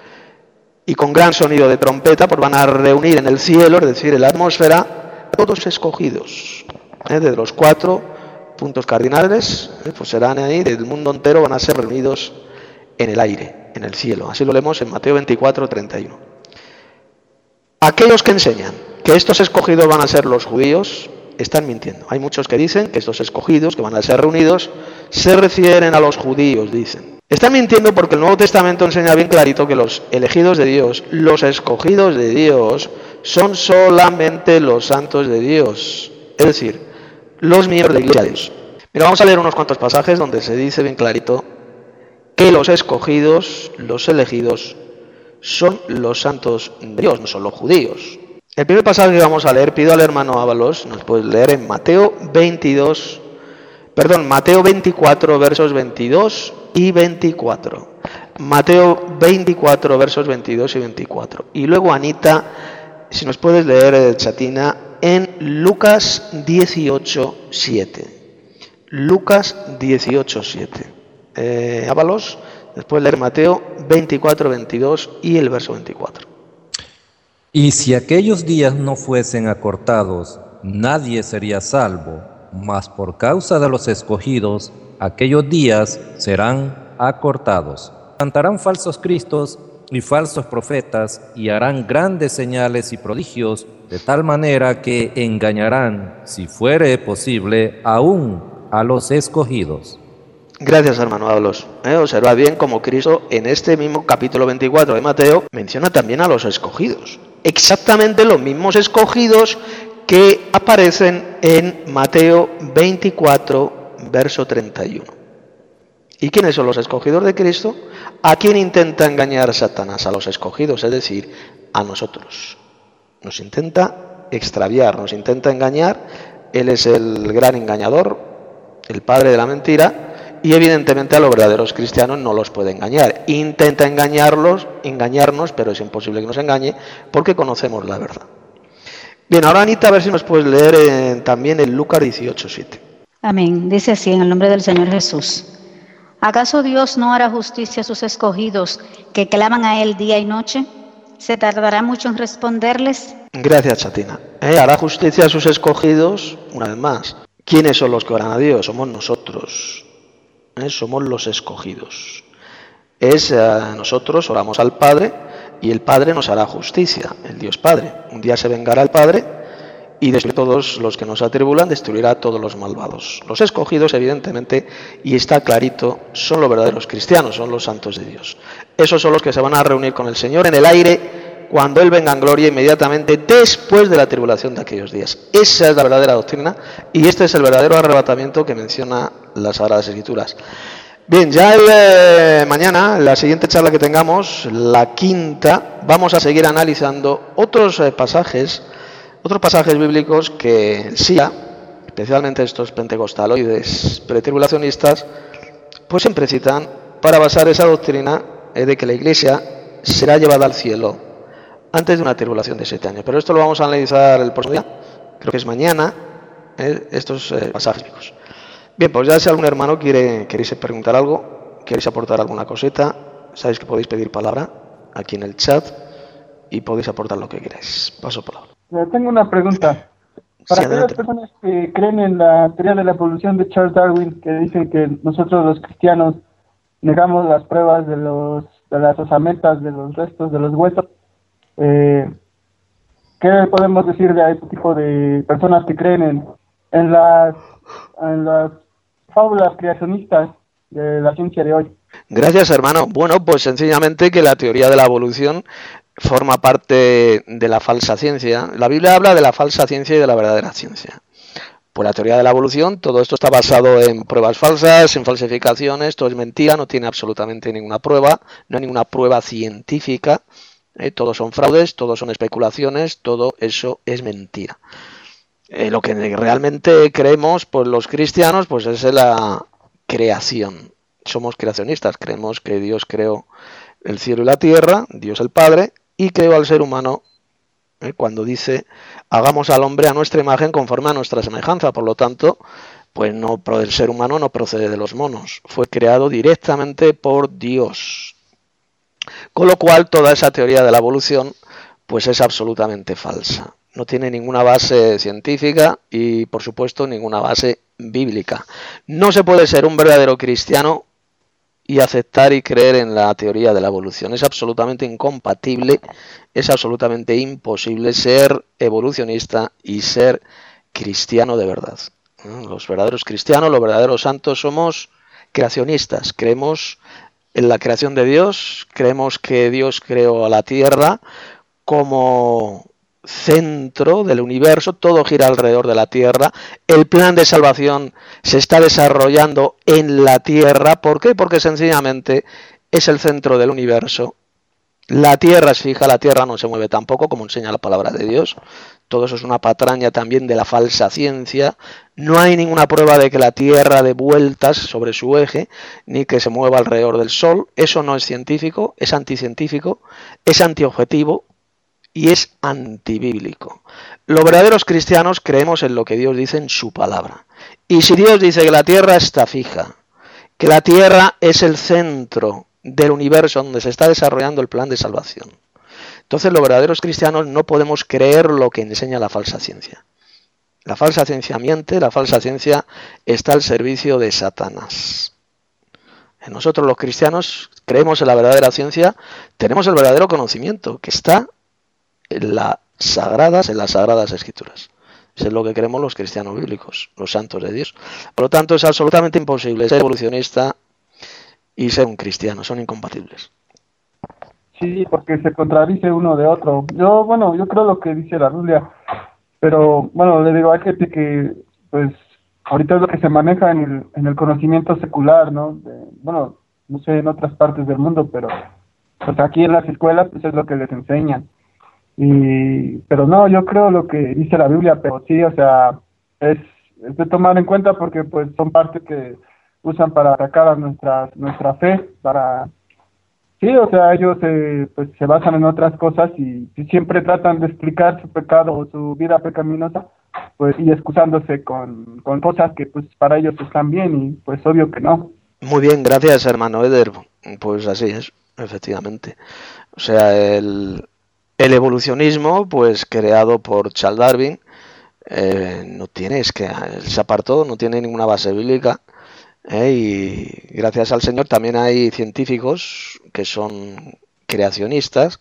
y con gran sonido de trompeta pues van a reunir en el cielo, es decir, en la atmósfera, a todos escogidos, ¿eh? de los cuatro puntos cardinales, ¿eh? pues serán ahí, del mundo entero van a ser reunidos en el aire, en el cielo. Así lo leemos en Mateo veinticuatro treinta y uno. Aquellos que enseñan que estos escogidos van a ser los judíos, están mintiendo. Hay muchos que dicen que estos escogidos que van a ser reunidos se refieren a los judíos, dicen. Están mintiendo porque el Nuevo Testamento enseña bien clarito que los elegidos de Dios, los escogidos de Dios, son solamente los santos de Dios, es decir, los miembros de la Iglesia de Dios. Mira, vamos a leer unos cuantos pasajes donde se dice bien clarito que los escogidos, los elegidos, son los santos de Dios, no son los judíos. El primer pasaje que vamos a leer, pido al hermano Ábalos, nos puede leer en Mateo veintidós, perdón, Mateo veinticuatro, versos veintidós y veinticuatro. Mateo veinticuatro, versos veintidós y veinticuatro. Y luego, Anita, si nos puedes leer, Chatina, en Lucas dieciocho, siete. Lucas dieciocho, siete. Eh, Ábalos, después leer Mateo veinticuatro, veintidós y el verso veinticuatro. Y si aquellos días no fuesen acortados, nadie sería salvo, mas por causa de los escogidos, aquellos días serán acortados. Levantarán falsos cristos y falsos profetas, y harán grandes señales y prodigios, de tal manera que engañarán, si fuere posible, aún a los escogidos. Gracias, hermano Ábalos. Eh, observa bien cómo Cristo en este mismo capítulo veinticuatro de Mateo menciona también a los escogidos. Exactamente los mismos escogidos que aparecen en Mateo veinticuatro, verso treinta y uno. ¿Y quiénes son los escogidos de Cristo? ¿A quién intenta engañar Satanás? A los escogidos, es decir, a nosotros. Nos intenta extraviar, nos intenta engañar. Él es el gran engañador, el padre de la mentira. Y evidentemente a los verdaderos cristianos no los puede engañar. Intenta engañarlos, engañarnos, pero es imposible que nos engañe porque conocemos la verdad. Bien, ahora Anita, a ver si nos puedes leer en, también en Lucas dieciocho, siete. Amén. Dice así, en el nombre del Señor Jesús. ¿Acaso Dios no hará justicia a sus escogidos que claman a Él día y noche? ¿Se tardará mucho en responderles? Gracias, Chatina. Eh, hará justicia a sus escogidos, una vez más. ¿Quiénes son los que oran a Dios? Somos nosotros. Eh, somos los escogidos. Es eh, nosotros oramos al Padre y el Padre nos hará justicia, el Dios Padre. Un día se vengará el Padre y destruirá a todos los que nos atribulan, destruirá a todos los malvados. Los escogidos, evidentemente, y está clarito, son los verdaderos cristianos, son los santos de Dios. Esos son los que se van a reunir con el Señor en el aire cuando Él venga en gloria, inmediatamente después de la tribulación de aquellos días. Esa es la verdadera doctrina y este es el verdadero arrebatamiento que menciona las Sagradas Escrituras. Bien, ya el, eh, mañana, la siguiente charla que tengamos, la quinta, vamos a seguir analizando otros eh, pasajes, otros pasajes bíblicos que el S I A, especialmente estos pentecostaloides pretribulacionistas, pues siempre citan para basar esa doctrina eh, de que la Iglesia será llevada al cielo antes de una tribulación de siete años. Pero esto lo vamos a analizar el próximo día, creo que es mañana, eh, estos eh, pasajes bíblicos. Bien, pues ya si algún hermano quiere, queréis preguntar algo, queréis aportar alguna cosita, sabéis que podéis pedir palabra aquí en el chat y podéis aportar lo que queráis. Paso palabra. Tengo una pregunta. Para Sí, aquellas adelante. personas que creen en la teoría de la evolución de Charles Darwin, que dicen que nosotros los cristianos negamos las pruebas de los de las osamentas, de los restos, de los huesos, eh, ¿qué podemos decir de este tipo de personas que creen en, en las en las fábulas creacionistas de la ciencia de hoy? Gracias, hermano. Bueno, pues sencillamente que la teoría de la evolución forma parte de la falsa ciencia. La Biblia habla de la falsa ciencia y de la verdadera ciencia. Pues la teoría de la evolución, todo esto está basado en pruebas falsas, en falsificaciones, todo es mentira, no tiene absolutamente ninguna prueba, no hay ninguna prueba científica, ¿eh? Todos son fraudes, todos son especulaciones, todo eso es mentira. Eh, lo que realmente creemos, pues los cristianos, pues es la creación. Somos creacionistas, creemos que Dios creó el cielo y la tierra, Dios el Padre, y creó al ser humano, eh, cuando dice, hagamos al hombre a nuestra imagen conforme a nuestra semejanza. Por lo tanto, pues no, el ser humano no procede de los monos, fue creado directamente por Dios. Con lo cual, toda esa teoría de la evolución, pues es absolutamente falsa. No tiene ninguna base científica y, por supuesto, ninguna base bíblica. No se puede ser un verdadero cristiano y aceptar y creer en la teoría de la evolución. Es absolutamente incompatible, es absolutamente imposible ser evolucionista y ser cristiano de verdad. Los verdaderos cristianos, los verdaderos santos somos creacionistas. Creemos en la creación de Dios, creemos que Dios creó a la tierra como centro del universo, todo gira alrededor de la tierra, el plan de salvación se está desarrollando en la tierra. ¿Por qué? Porque sencillamente es el centro del universo, la tierra es fija, la tierra no se mueve tampoco, como enseña la palabra de Dios. Todo eso es una patraña también de la falsa ciencia. No hay ninguna prueba de que la tierra dé vueltas sobre su eje, ni que se mueva alrededor del sol. Eso no es científico, es anticientífico, es antiobjetivo y es antibíblico. Los verdaderos cristianos creemos en lo que Dios dice en su palabra. Y si Dios dice que la tierra está fija, que la tierra es el centro del universo donde se está desarrollando el plan de salvación, entonces los verdaderos cristianos no podemos creer lo que enseña la falsa ciencia. La falsa ciencia miente, la falsa ciencia está al servicio de Satanás. Nosotros los cristianos creemos en la verdadera ciencia, tenemos el verdadero conocimiento que está en las sagradas, en las sagradas escrituras. Eso es lo que creemos los cristianos bíblicos, los santos de Dios. Por lo tanto, es absolutamente imposible ser evolucionista y ser un cristiano, son incompatibles. Sí, porque se contradice uno de otro. Yo, bueno, yo creo lo que dice la Biblia, pero, bueno, le digo, hay gente que, pues, ahorita es lo que se maneja en el, en el conocimiento secular, ¿no? De, bueno, no sé, en otras partes del mundo, pero, pues, aquí en las escuelas, pues, es lo que les enseñan. Y, pero no, yo creo lo que dice la Biblia, pero sí, o sea, es, es de tomar en cuenta porque, pues, son partes que usan para atacar a nuestra, nuestra fe, para Sí, o sea, ellos eh, pues se basan en otras cosas y, y siempre tratan de explicar su pecado o su vida pecaminosa, pues y excusándose con, con cosas que pues para ellos están bien y pues obvio que no. Muy bien, gracias, hermano Eder. Pues así es, efectivamente. O sea, el, el evolucionismo, pues creado por Charles Darwin, eh, no tiene, es que se apartó, no tiene ninguna base bíblica. Eh, y gracias al Señor también hay científicos que son creacionistas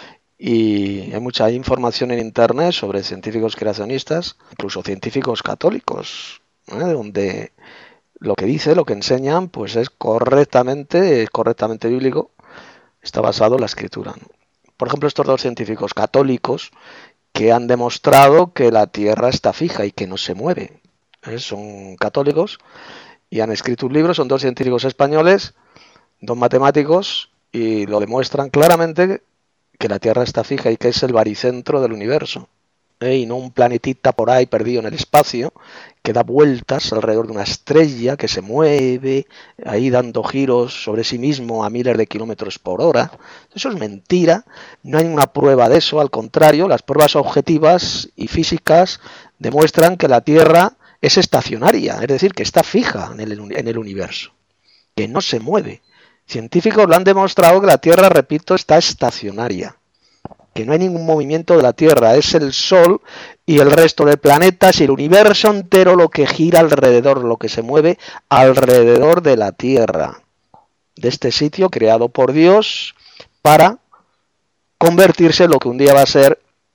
y hay mucha información en internet sobre científicos creacionistas, incluso científicos católicos, ¿eh? Donde lo que dice, lo que enseñan, pues es correctamente, es correctamente bíblico, está basado en la escritura, ¿no? Por ejemplo, estos dos científicos católicos que han demostrado que la Tierra está fija y que no se mueve, ¿eh? Son católicos y han escrito un libro, son dos científicos españoles, dos matemáticos, y lo demuestran claramente que la Tierra está fija y que es el baricentro del universo, ¿eh? Y no un planetita por ahí perdido en el espacio, que da vueltas alrededor de una estrella, que se mueve, ahí dando giros sobre sí mismo a miles de kilómetros por hora. Eso es mentira, no hay una prueba de eso, al contrario, las pruebas objetivas y físicas demuestran que la Tierra es estacionaria, es decir, que está fija en el, en el universo, que no se mueve. Científicos lo han demostrado que la Tierra, repito, está estacionaria, que no hay ningún movimiento de la Tierra, es el Sol y el resto de planetas y el universo entero lo que gira alrededor, lo que se mueve alrededor de la Tierra, de este sitio creado por Dios para convertirse en lo que un día va a ser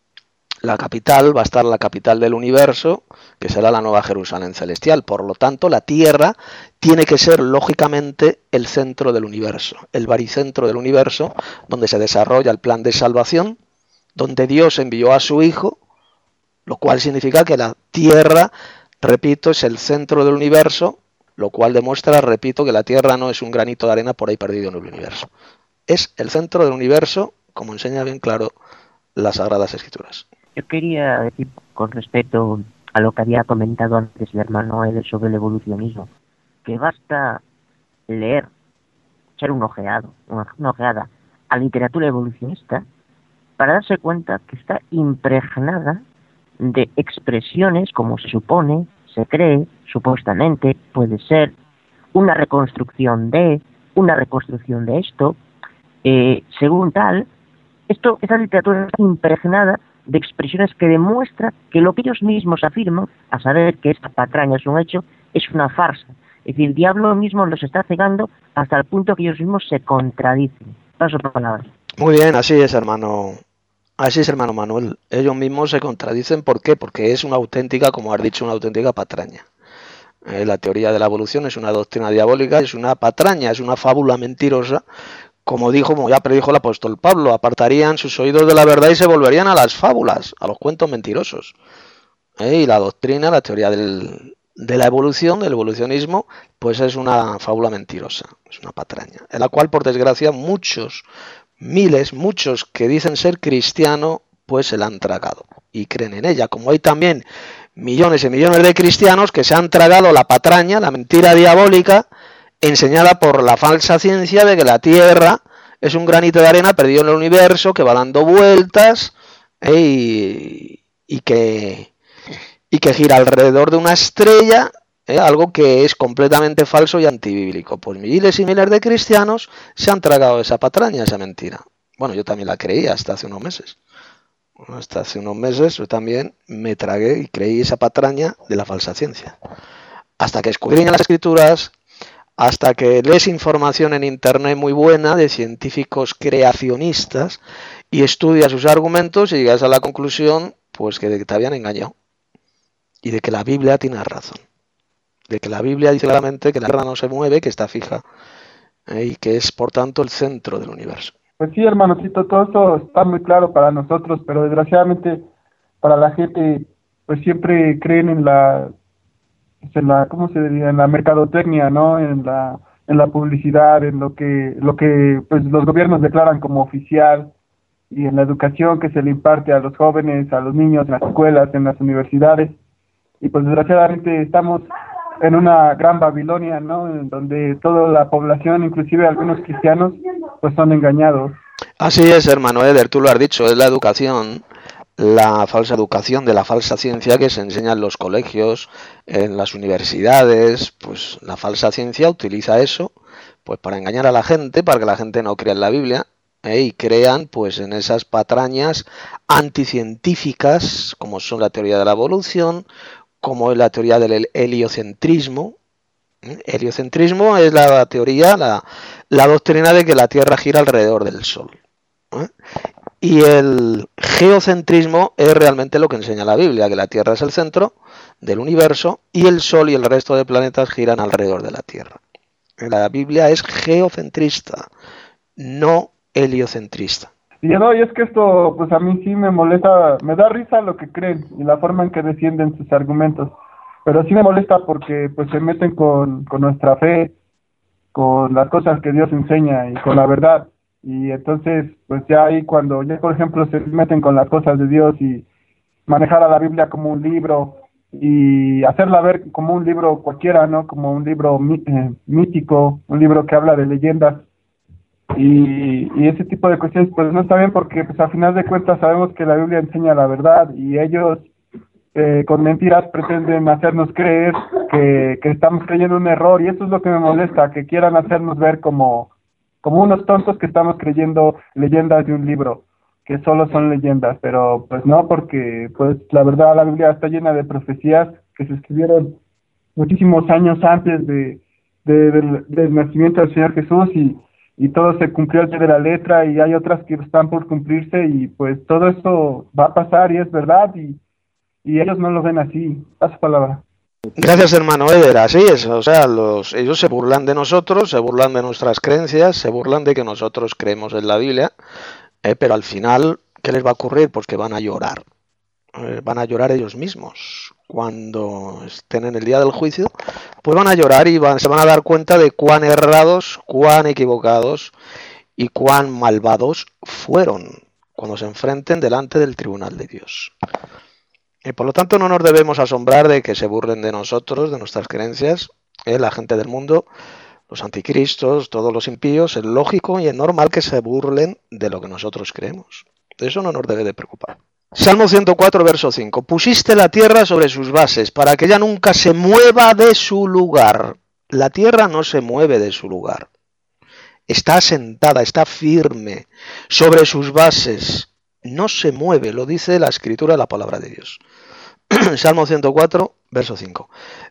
la capital, va a estar la capital del universo, que será la Nueva Jerusalén celestial. Por lo tanto, la Tierra tiene que ser, lógicamente, el centro del universo, el baricentro del universo, donde se desarrolla el plan de salvación, donde Dios envió a su Hijo, lo cual significa que la Tierra, repito, es el centro del universo, lo cual demuestra, repito, que la Tierra no es un granito de arena por ahí perdido en el universo. Es el centro del universo, como enseña bien claro las Sagradas Escrituras. Yo quería decir, con respecto a lo que había comentado antes el hermano Eder sobre el evolucionismo, que basta leer, echar un ojeado, una, una ojeada a la literatura evolucionista para darse cuenta que está impregnada de expresiones como se supone, se cree, supuestamente, puede ser, una reconstrucción de, una reconstrucción de esto, eh, según tal. Esto, esa literatura está impregnada de expresiones que demuestran que lo que ellos mismos afirman, a saber que esta patraña es un hecho, es una farsa. Es decir, el diablo mismo los está cegando hasta el punto que ellos mismos se contradicen. Paso por palabras. Muy bien, así es, hermano. Así es, hermano Manuel. Ellos mismos se contradicen. ¿Por qué? Porque es una auténtica, como has dicho, una auténtica patraña. Eh, la teoría de la evolución es una doctrina diabólica, es una patraña, es una fábula mentirosa. Como dijo, como ya predijo el apóstol Pablo, apartarían sus oídos de la verdad y se volverían a las fábulas, a los cuentos mentirosos. ¿Eh? Y la doctrina, la teoría del, de la evolución, del evolucionismo, pues es una fábula mentirosa, es una patraña, en la cual, por desgracia, muchos, miles, muchos que dicen ser cristianos, pues se la han tragado y creen en ella. Como hay también millones y millones de cristianos que se han tragado la patraña, la mentira diabólica, enseñada por la falsa ciencia de que la Tierra es un granito de arena perdido en el universo que va dando vueltas, ¿eh? y, y, que, y que gira alrededor de una estrella, ¿eh? Algo que es completamente falso y antibíblico. Pues miles y miles de cristianos se han tragado esa patraña, esa mentira. Bueno, yo también la creía hasta hace unos meses. Hasta hace unos meses yo también me tragué y creí esa patraña de la falsa ciencia. Hasta que escudriñan las Escrituras, hasta que lees información en internet muy buena de científicos creacionistas y estudias sus argumentos y llegas a la conclusión pues que te habían engañado y de que la Biblia tiene razón, de que la Biblia dice claramente que la Tierra no se mueve, que está fija, ¿eh? Y que es por tanto el centro del universo. Pues sí, hermanocito, todo eso está muy claro para nosotros, pero desgraciadamente para la gente pues siempre creen en la en la, ¿cómo se diría? En la mercadotecnia, ¿no? En la, en la publicidad, en lo que, lo que, pues los gobiernos declaran como oficial, y en la educación que se le imparte a los jóvenes, a los niños, en las escuelas, en las universidades, y pues desgraciadamente estamos en una gran Babilonia, ¿no? En donde toda la población, inclusive algunos cristianos, pues son engañados. Así es, hermano Eder, tú lo has dicho, es la educación, la falsa educación de la falsa ciencia que se enseña en los colegios, en las universidades. Pues la falsa ciencia utiliza eso pues para engañar a la gente, para que la gente no crea en la Biblia, ¿eh? Y crean pues en esas patrañas anticientíficas, como son la teoría de la evolución, como es la teoría del heliocentrismo. ¿eh? Heliocentrismo es la teoría, la, la doctrina de que la Tierra gira alrededor del Sol. ¿eh? Y el geocentrismo es realmente lo que enseña la Biblia, que la Tierra es el centro del universo y el Sol y el resto de planetas giran alrededor de la Tierra. La Biblia es geocentrista, no heliocentrista. Y no, y es que esto, pues a mí sí me molesta, me da risa lo que creen y la forma en que defienden sus argumentos, pero sí me molesta porque pues se meten con, con nuestra fe, con las cosas que Dios enseña y con la verdad. Y entonces, pues ya ahí cuando ya, por ejemplo, se meten con las cosas de Dios y manejar a la Biblia como un libro y hacerla ver como un libro cualquiera, ¿no? Como un libro mí, eh, mítico, un libro que habla de leyendas y, y ese tipo de cuestiones, pues no está bien porque, pues a final de cuentas sabemos que la Biblia enseña la verdad y ellos eh, con mentiras pretenden hacernos creer que, que estamos creyendo un error y eso es lo que me molesta, que quieran hacernos ver como como unos tontos que estamos creyendo leyendas de un libro, que solo son leyendas, pero pues no, porque pues la verdad la Biblia está llena de profecías que se escribieron muchísimos años antes de, de, del, del nacimiento del Señor Jesús y, y todo se cumplió al pie de la letra y hay otras que están por cumplirse y pues todo eso va a pasar y es verdad y, y ellos no lo ven así. Paso palabra. Gracias, hermano Eder, así es, o sea, los, ellos se burlan de nosotros, se burlan de nuestras creencias, se burlan de que nosotros creemos en la Biblia, eh, pero al final, ¿qué les va a ocurrir? Pues que van a llorar, eh, van a llorar ellos mismos, cuando estén en el día del juicio, pues van a llorar y van, se van a dar cuenta de cuán errados, cuán equivocados y cuán malvados fueron, cuando se enfrenten delante del tribunal de Dios. Y por lo tanto no nos debemos asombrar de que se burlen de nosotros, de nuestras creencias, ¿eh? La gente del mundo, los anticristos, todos los impíos, es lógico y es normal que se burlen de lo que nosotros creemos. Eso no nos debe de preocupar. Salmo ciento cuatro, verso cinco. Pusiste la tierra sobre sus bases, para que ella nunca se mueva de su lugar. La tierra no se mueve de su lugar. Está asentada, está firme sobre sus bases. No se mueve, lo dice la escritura, la palabra de Dios. Salmo ciento cuatro, verso cinco.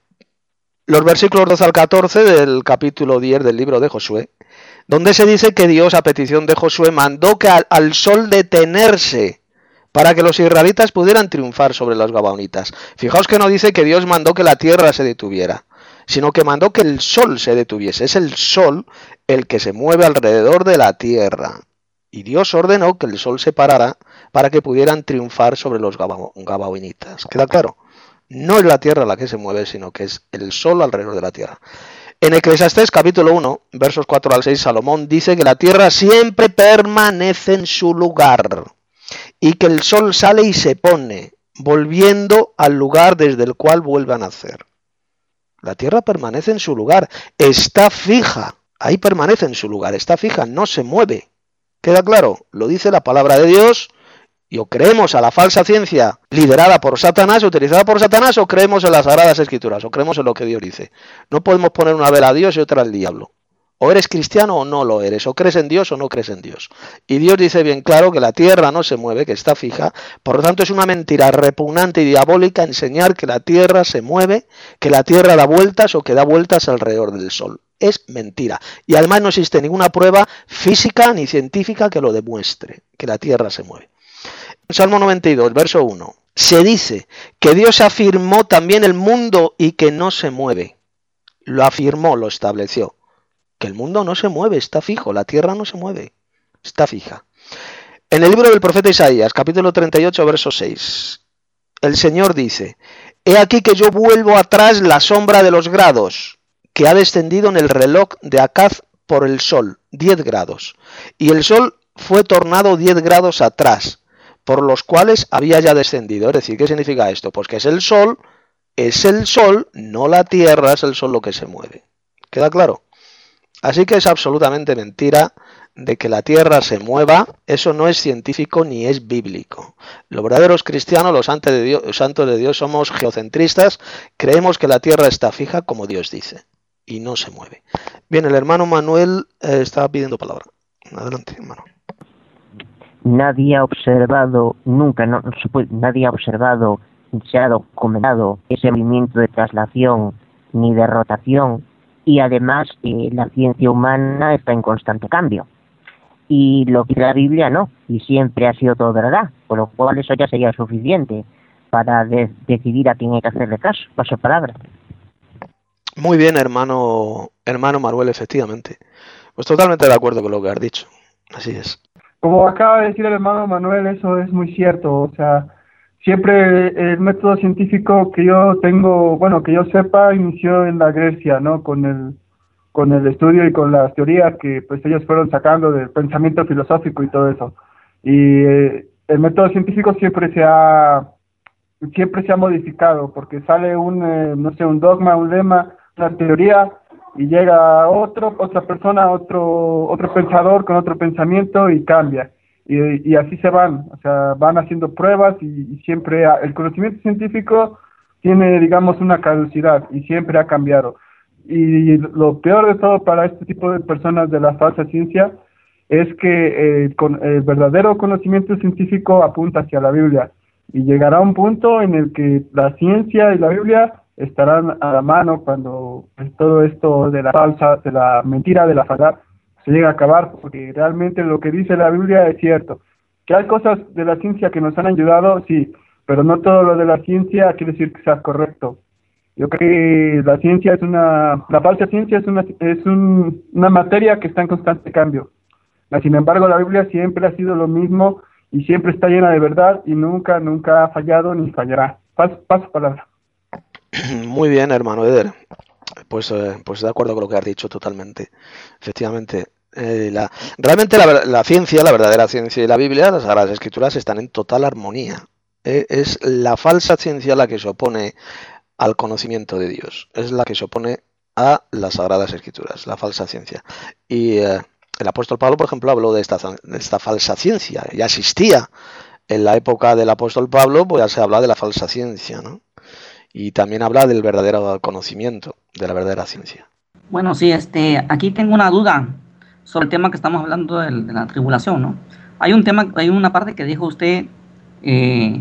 Los versículos doce al catorce del capítulo diez del libro de Josué, donde se dice que Dios, a petición de Josué, mandó que al, al sol detenerse para que los israelitas pudieran triunfar sobre los gabaonitas. Fijaos que no dice que Dios mandó que la tierra se detuviera, sino que mandó que el sol se detuviese. Es el sol el que se mueve alrededor de la tierra. Y Dios ordenó que el sol se parara para que pudieran triunfar sobre los gabaonitas. ¿Queda claro? No es la tierra la que se mueve, sino que es el sol alrededor de la tierra. En Eclesiastés capítulo uno, versos cuatro al seis, Salomón dice que la tierra siempre permanece en su lugar y que el sol sale y se pone, volviendo al lugar desde el cual vuelve a nacer. La tierra permanece en su lugar, está fija, ahí permanece en su lugar, está fija, no se mueve. ¿Queda claro? Lo dice la palabra de Dios y o creemos a la falsa ciencia liderada por Satanás, utilizada por Satanás, o creemos en las Sagradas Escrituras, o creemos en lo que Dios dice. No podemos poner una vela a Dios y otra al diablo. O eres cristiano o no lo eres, o crees en Dios o no crees en Dios. Y Dios dice bien claro que la tierra no se mueve, que está fija, por lo tanto es una mentira repugnante y diabólica enseñar que la tierra se mueve, que la tierra da vueltas o que da vueltas alrededor del sol. Es mentira. Y además no existe ninguna prueba física ni científica que lo demuestre, que la tierra se mueve. En Salmo noventa y dos, verso uno, se dice que Dios afirmó también el mundo y que no se mueve. Lo afirmó, lo estableció. Que el mundo no se mueve, está fijo, la tierra no se mueve, está fija. En el libro del profeta Isaías, capítulo treinta y ocho, verso seis, el Señor dice: he aquí que yo vuelvo atrás la sombra de los grados, que ha descendido en el reloj de Acaz por el sol, diez grados, y el sol fue tornado diez grados atrás, por los cuales había ya descendido. Es decir, ¿qué significa esto? Pues que es el sol, es el sol, no la tierra, es el sol lo que se mueve. ¿Queda claro? Así que es absolutamente mentira de que la Tierra se mueva, eso no es científico ni es bíblico. Los verdaderos cristianos, los santos de Dios, los santos de Dios, somos geocentristas, creemos que la Tierra está fija como Dios dice y no se mueve. Bien, el hermano Manuel eh, estaba pidiendo palabra. Adelante, hermano. Nadie ha observado, nunca, no, no se puede, nadie ha observado, se ha documentado ese movimiento de traslación ni de rotación, y además eh, la ciencia humana está en constante cambio. Y lo que la Biblia no, y siempre ha sido todo verdad, por lo cual eso ya sería suficiente para de decidir a quién hay que hacerle caso. Paso palabra. Muy bien, hermano, hermano Manuel, efectivamente. Pues totalmente de acuerdo con lo que has dicho. Así es. Como acaba de decir el hermano Manuel, eso es muy cierto. O sea, siempre el método científico que yo tengo, bueno, que yo sepa, inició en la Grecia, ¿no? Con el con el estudio y con las teorías que pues ellos fueron sacando del pensamiento filosófico y todo eso. Y eh, el método científico siempre se ha siempre se ha modificado porque sale un eh, no sé, un dogma, un lema, una teoría, y llega otro, otra persona, otro otro pensador con otro pensamiento y cambia. Y, y así se van, o sea, van haciendo pruebas y, y siempre ha, el conocimiento científico tiene, digamos, una caducidad y siempre ha cambiado. Y lo peor de todo para este tipo de personas de la falsa ciencia es que eh, con, el verdadero conocimiento científico apunta hacia la Biblia y llegará un punto en el que la ciencia y la Biblia estarán a la mano cuando pues, todo esto de la falsa, de la mentira, de la falsedad se llega a acabar, porque realmente lo que dice la Biblia es cierto. Que hay cosas de la ciencia que nos han ayudado, sí, pero no todo lo de la ciencia quiere decir que sea correcto. Yo creo que la ciencia es una, la falsa ciencia es una, es un, una materia que está en constante cambio. Sin embargo, la Biblia siempre ha sido lo mismo y siempre está llena de verdad y nunca, nunca ha fallado ni fallará. Paso, paso palabra. Muy bien, hermano Eder. Pues, eh, pues de acuerdo con lo que has dicho totalmente. Efectivamente, eh, la, realmente la, la ciencia, la verdadera ciencia y la Biblia, las Sagradas Escrituras, están en total armonía. Eh, es la falsa ciencia la que se opone al conocimiento de Dios. Es la que se opone a las Sagradas Escrituras, la falsa ciencia. Y eh, el apóstol Pablo, por ejemplo, habló de esta, de esta falsa ciencia. Ya existía en la época del apóstol Pablo, pues ya se habla de la falsa ciencia, ¿no? Y también habla del verdadero conocimiento, de la verdadera ciencia. Bueno, sí, este, aquí tengo una duda sobre el tema que estamos hablando de, de la tribulación, ¿no? Hay un tema, hay una parte que dijo usted, eh,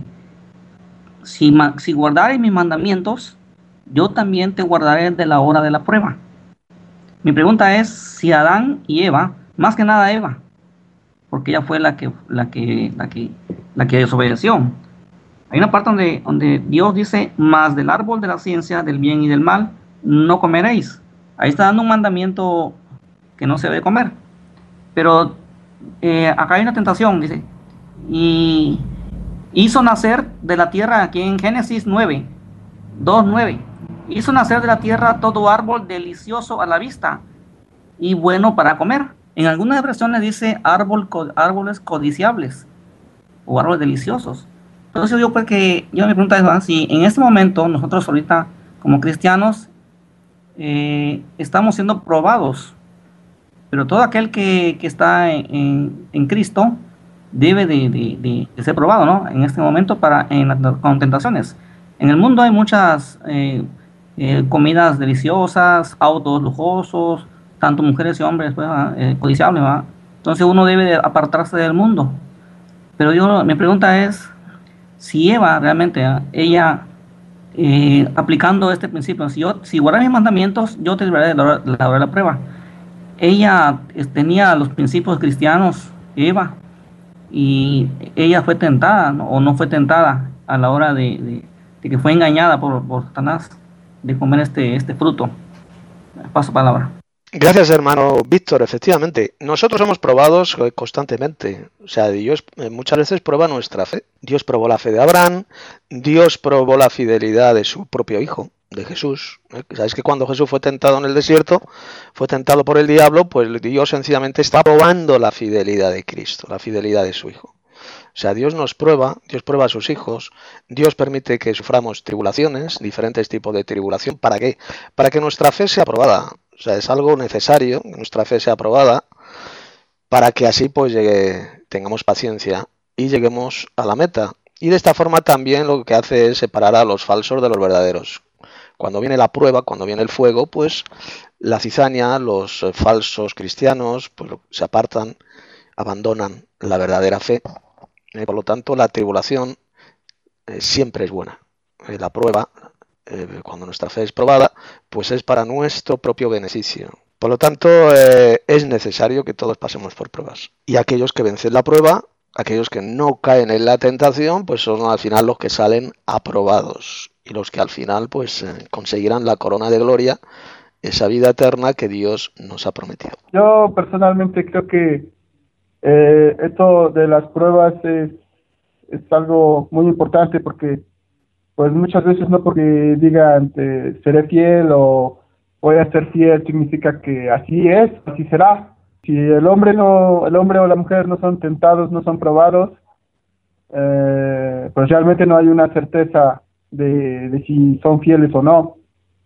si, si guardares mis mandamientos, yo también te guardaré de la hora de la prueba. Mi pregunta es si Adán y Eva, más que nada Eva, porque ella fue la que, la que, la que, la que desobedeció. Hay una parte donde, donde Dios dice, más del árbol de la ciencia, del bien y del mal, no comeréis. Ahí está dando un mandamiento que no se debe comer. Pero eh, acá hay una tentación, dice, y hizo nacer de la tierra, aquí en Génesis nueve, dos nueve, hizo nacer de la tierra todo árbol delicioso a la vista y bueno para comer. En algunas versiones dice árbol, árboles codiciables o árboles deliciosos. Entonces yo creo que yo me pregunto es si en este momento nosotros ahorita como cristianos eh, estamos siendo probados, pero todo aquel que, que está en, en, en Cristo debe de, de, de, de ser probado, ¿no? En este momento para en, con tentaciones. En el mundo hay muchas eh, eh, comidas deliciosas, autos lujosos, tanto mujeres y hombres, pues, eh, codiciables, ¿va? Entonces uno debe de apartarse del mundo. Pero yo, mi pregunta es si Eva realmente, ¿eh? ella eh, aplicando este principio, si yo si guardas mis mandamientos, yo te libraré de la hora de la, la prueba. Ella eh, tenía los principios cristianos, Eva, y ella fue tentada, ¿no? O no fue tentada a la hora de, de, de que fue engañada por, por Satanás de comer este, este fruto. Paso palabra. Gracias, hermano Víctor. Efectivamente, nosotros somos probados constantemente. O sea, Dios muchas veces prueba nuestra fe. Dios probó la fe de Abraham, Dios probó la fidelidad de su propio hijo, de Jesús. Sabéis que cuando Jesús fue tentado en el desierto, fue tentado por el diablo, pues Dios sencillamente está probando la fidelidad de Cristo, la fidelidad de su hijo. O sea, Dios nos prueba, Dios prueba a sus hijos, Dios permite que suframos tribulaciones, diferentes tipos de tribulación. ¿Para qué? Para que nuestra fe sea probada. O sea, es algo necesario que nuestra fe sea probada para que así pues llegue, tengamos paciencia y lleguemos a la meta. Y de esta forma también lo que hace es separar a los falsos de los verdaderos. Cuando viene la prueba, cuando viene el fuego, pues la cizaña, los eh, falsos cristianos, pues se apartan, abandonan la verdadera fe. Eh, por lo tanto, la tribulación eh, siempre es buena. Eh, la prueba, eh, cuando nuestra fe es probada, pues es para nuestro propio beneficio. Por lo tanto, eh, es necesario que todos pasemos por pruebas. Y aquellos que vencen la prueba, aquellos que no caen en la tentación, pues son al final los que salen aprobados. Y los que al final pues eh, conseguirán la corona de gloria, esa vida eterna que Dios nos ha prometido. Yo personalmente creo que eh, esto de las pruebas es, es algo muy importante porque pues muchas veces no porque digan eh, seré fiel o voy a ser fiel significa que así es, así será. Si el hombre no, el hombre o la mujer no son tentados, no son probados, eh, pues realmente no hay una certeza de, de si son fieles o no.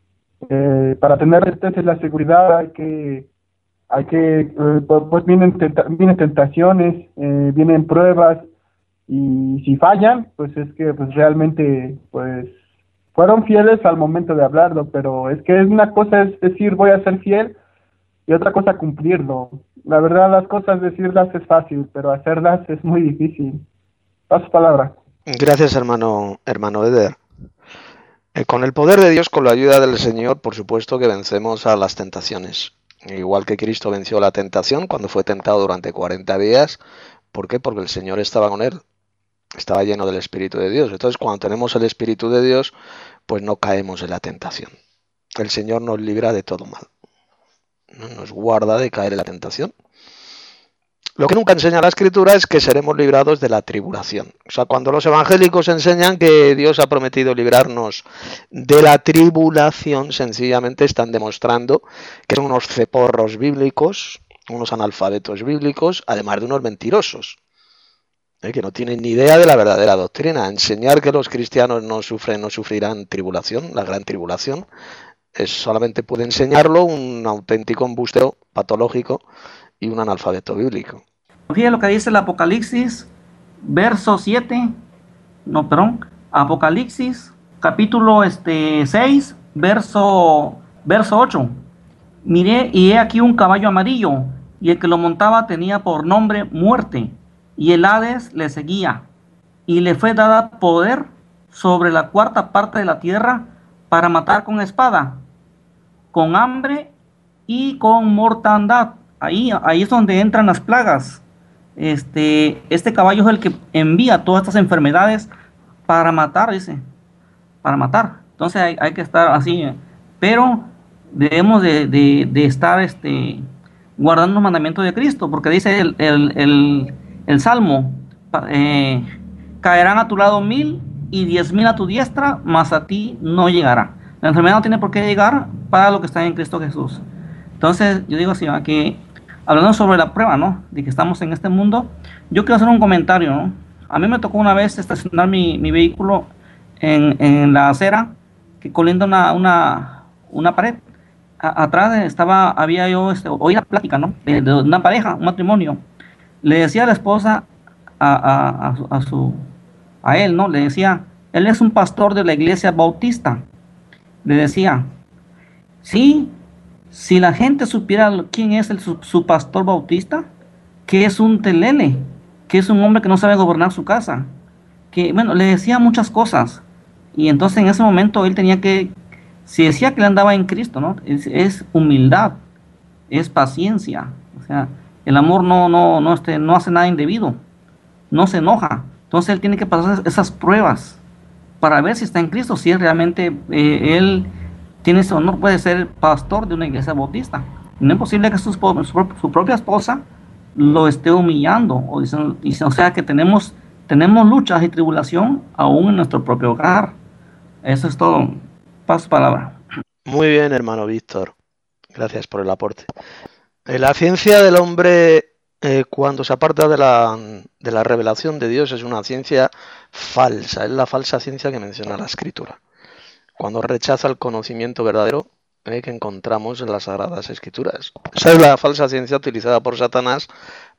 Eh, para tener certeza y la seguridad hay que, hay que, eh, pues vienen, tenta, vienen tentaciones, eh, vienen pruebas y si fallan, pues es que pues realmente pues fueron fieles al momento de hablarlo, pero es que es una cosa es decir voy a ser fiel y otra cosa cumplirlo. La verdad las cosas decirlas es fácil, pero hacerlas es muy difícil. Paso palabra. Gracias, hermano, hermano Eder. Eh, con el poder de Dios, con la ayuda del Señor, por supuesto que vencemos a las tentaciones. Igual que Cristo venció la tentación cuando fue tentado durante cuarenta días. ¿Por qué? Porque el Señor estaba con él. Estaba lleno del Espíritu de Dios. Entonces, cuando tenemos el Espíritu de Dios, pues no caemos en la tentación. El Señor nos libra de todo mal. Nos guarda de caer en la tentación. Lo que nunca enseña la Escritura es que seremos librados de la tribulación. O sea, cuando los evangélicos enseñan que Dios ha prometido librarnos de la tribulación, sencillamente están demostrando que son unos ceporros bíblicos, unos analfabetos bíblicos, además de unos mentirosos, ¿eh? que no tienen ni idea de la verdadera doctrina. Enseñar que los cristianos no sufren, no sufrirán tribulación, la gran tribulación, es, solamente puede enseñarlo un auténtico embustero patológico y un analfabeto bíblico. Fíjate lo que dice el Apocalipsis, verso siete, no, perdón, Apocalipsis, capítulo este, seis, verso, verso ocho. Miré y he aquí un caballo amarillo, y el que lo montaba tenía por nombre Muerte, y el Hades le seguía, y le fue dada poder sobre la cuarta parte de la tierra para matar con espada, con hambre y con mortandad. Ahí, ahí es donde entran las plagas. Este, este caballo es el que envía todas estas enfermedades para matar, dice, para matar. Entonces hay, hay que estar así, pero debemos de, de, de estar este, guardando los mandamientos de Cristo, porque dice el, el, el, el Salmo, eh, caerán a tu lado mil y diez mil a tu diestra, mas a ti no llegará. La enfermedad no tiene por qué llegar para lo que está en Cristo Jesús. Entonces yo digo así, ¿va? Que hablando sobre la prueba, ¿no? De que estamos en este mundo, yo quiero hacer un comentario, ¿no? A mí me tocó una vez estacionar mi, mi vehículo en, en la acera que colinda una, una, una pared. A, atrás estaba, había yo, este, oí la plática, ¿no? De, de una pareja, un matrimonio. Le decía a la esposa a, a, a, su, a, su, a él, ¿no? Le decía, él es un pastor de la iglesia bautista. Le decía, sí, si la gente supiera quién es el, su, su pastor bautista, que es un telele, que es un hombre que no sabe gobernar su casa, que, bueno, le decía muchas cosas, y entonces en ese momento él tenía que, si decía que él andaba en Cristo, ¿no? Es, es humildad, es paciencia, o sea, el amor no, no, no, este, no hace nada indebido, no se enoja, entonces él tiene que pasar esas pruebas para ver si está en Cristo, si es realmente eh, él tiene ese honor, puede ser pastor de una iglesia bautista. No es posible que su, su, su propia esposa lo esté humillando, o, dicen, o sea que tenemos, tenemos luchas y tribulación aún en nuestro propio hogar. Eso es todo. Paso palabra. Muy bien, hermano Víctor. Gracias por el aporte. Eh, la ciencia del hombre, eh, cuando se aparta de la, de la revelación de Dios, es una ciencia falsa. Es la falsa ciencia que menciona la Escritura. Cuando rechaza el conocimiento verdadero eh, que encontramos en las Sagradas Escrituras. Esa es la falsa ciencia utilizada por Satanás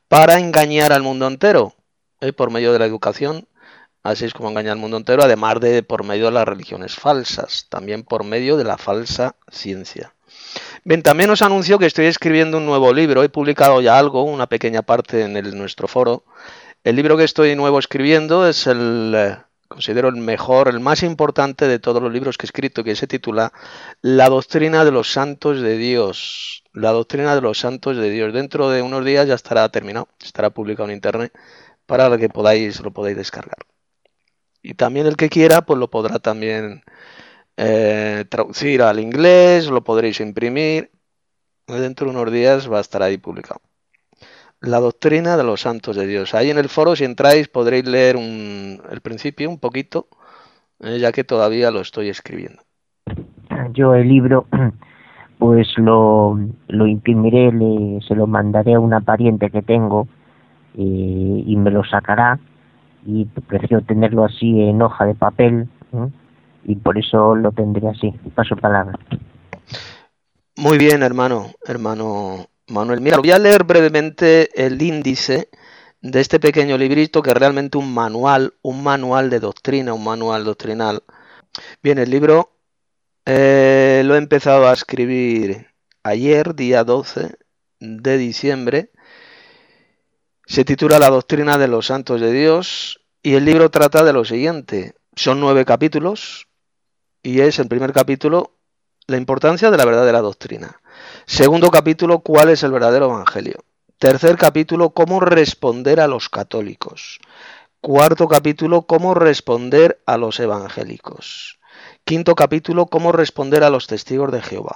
para engañar al mundo entero, ¿eh? Por medio de la educación. Así es como engaña al mundo entero, además de por medio de las religiones falsas, también por medio de la falsa ciencia. Bien, también os anuncio que estoy escribiendo un nuevo libro. He publicado ya algo, una pequeña parte en el, nuestro foro. El libro que estoy nuevo escribiendo es el, eh, considero el mejor, el más importante de todos los libros que he escrito, que se titula La doctrina de los santos de Dios. La doctrina de los santos de Dios. Dentro de unos días ya estará terminado, estará publicado en internet para que podáis, lo podáis descargar. Y también el que quiera, pues lo podrá también eh, traducir al inglés, lo podréis imprimir. Dentro de unos días va a estar ahí publicado. La doctrina de los santos de Dios. Ahí en el foro, si entráis, podréis leer un, el principio un poquito, eh, ya que todavía lo estoy escribiendo. Yo el libro, pues lo, lo imprimiré, le, se lo mandaré a una pariente que tengo eh, y me lo sacará. Y prefiero tenerlo así en hoja de papel, ¿eh? Y por eso lo tendré así, paso palabra. Muy bien, hermano, hermano Manuel. Mira, voy a leer brevemente el índice de este pequeño librito, que es realmente un manual, un manual de doctrina, un manual doctrinal. Bien, el libro eh, lo he empezado a escribir ayer, día doce de diciembre. Se titula La doctrina de los santos de Dios y el libro trata de lo siguiente. Son nueve capítulos y es el primer capítulo, la importancia de la verdadera doctrina. Segundo capítulo, cuál es el verdadero evangelio. Tercer capítulo, cómo responder a los católicos. Cuarto capítulo, cómo responder a los evangélicos. Quinto capítulo, cómo responder a los testigos de Jehová.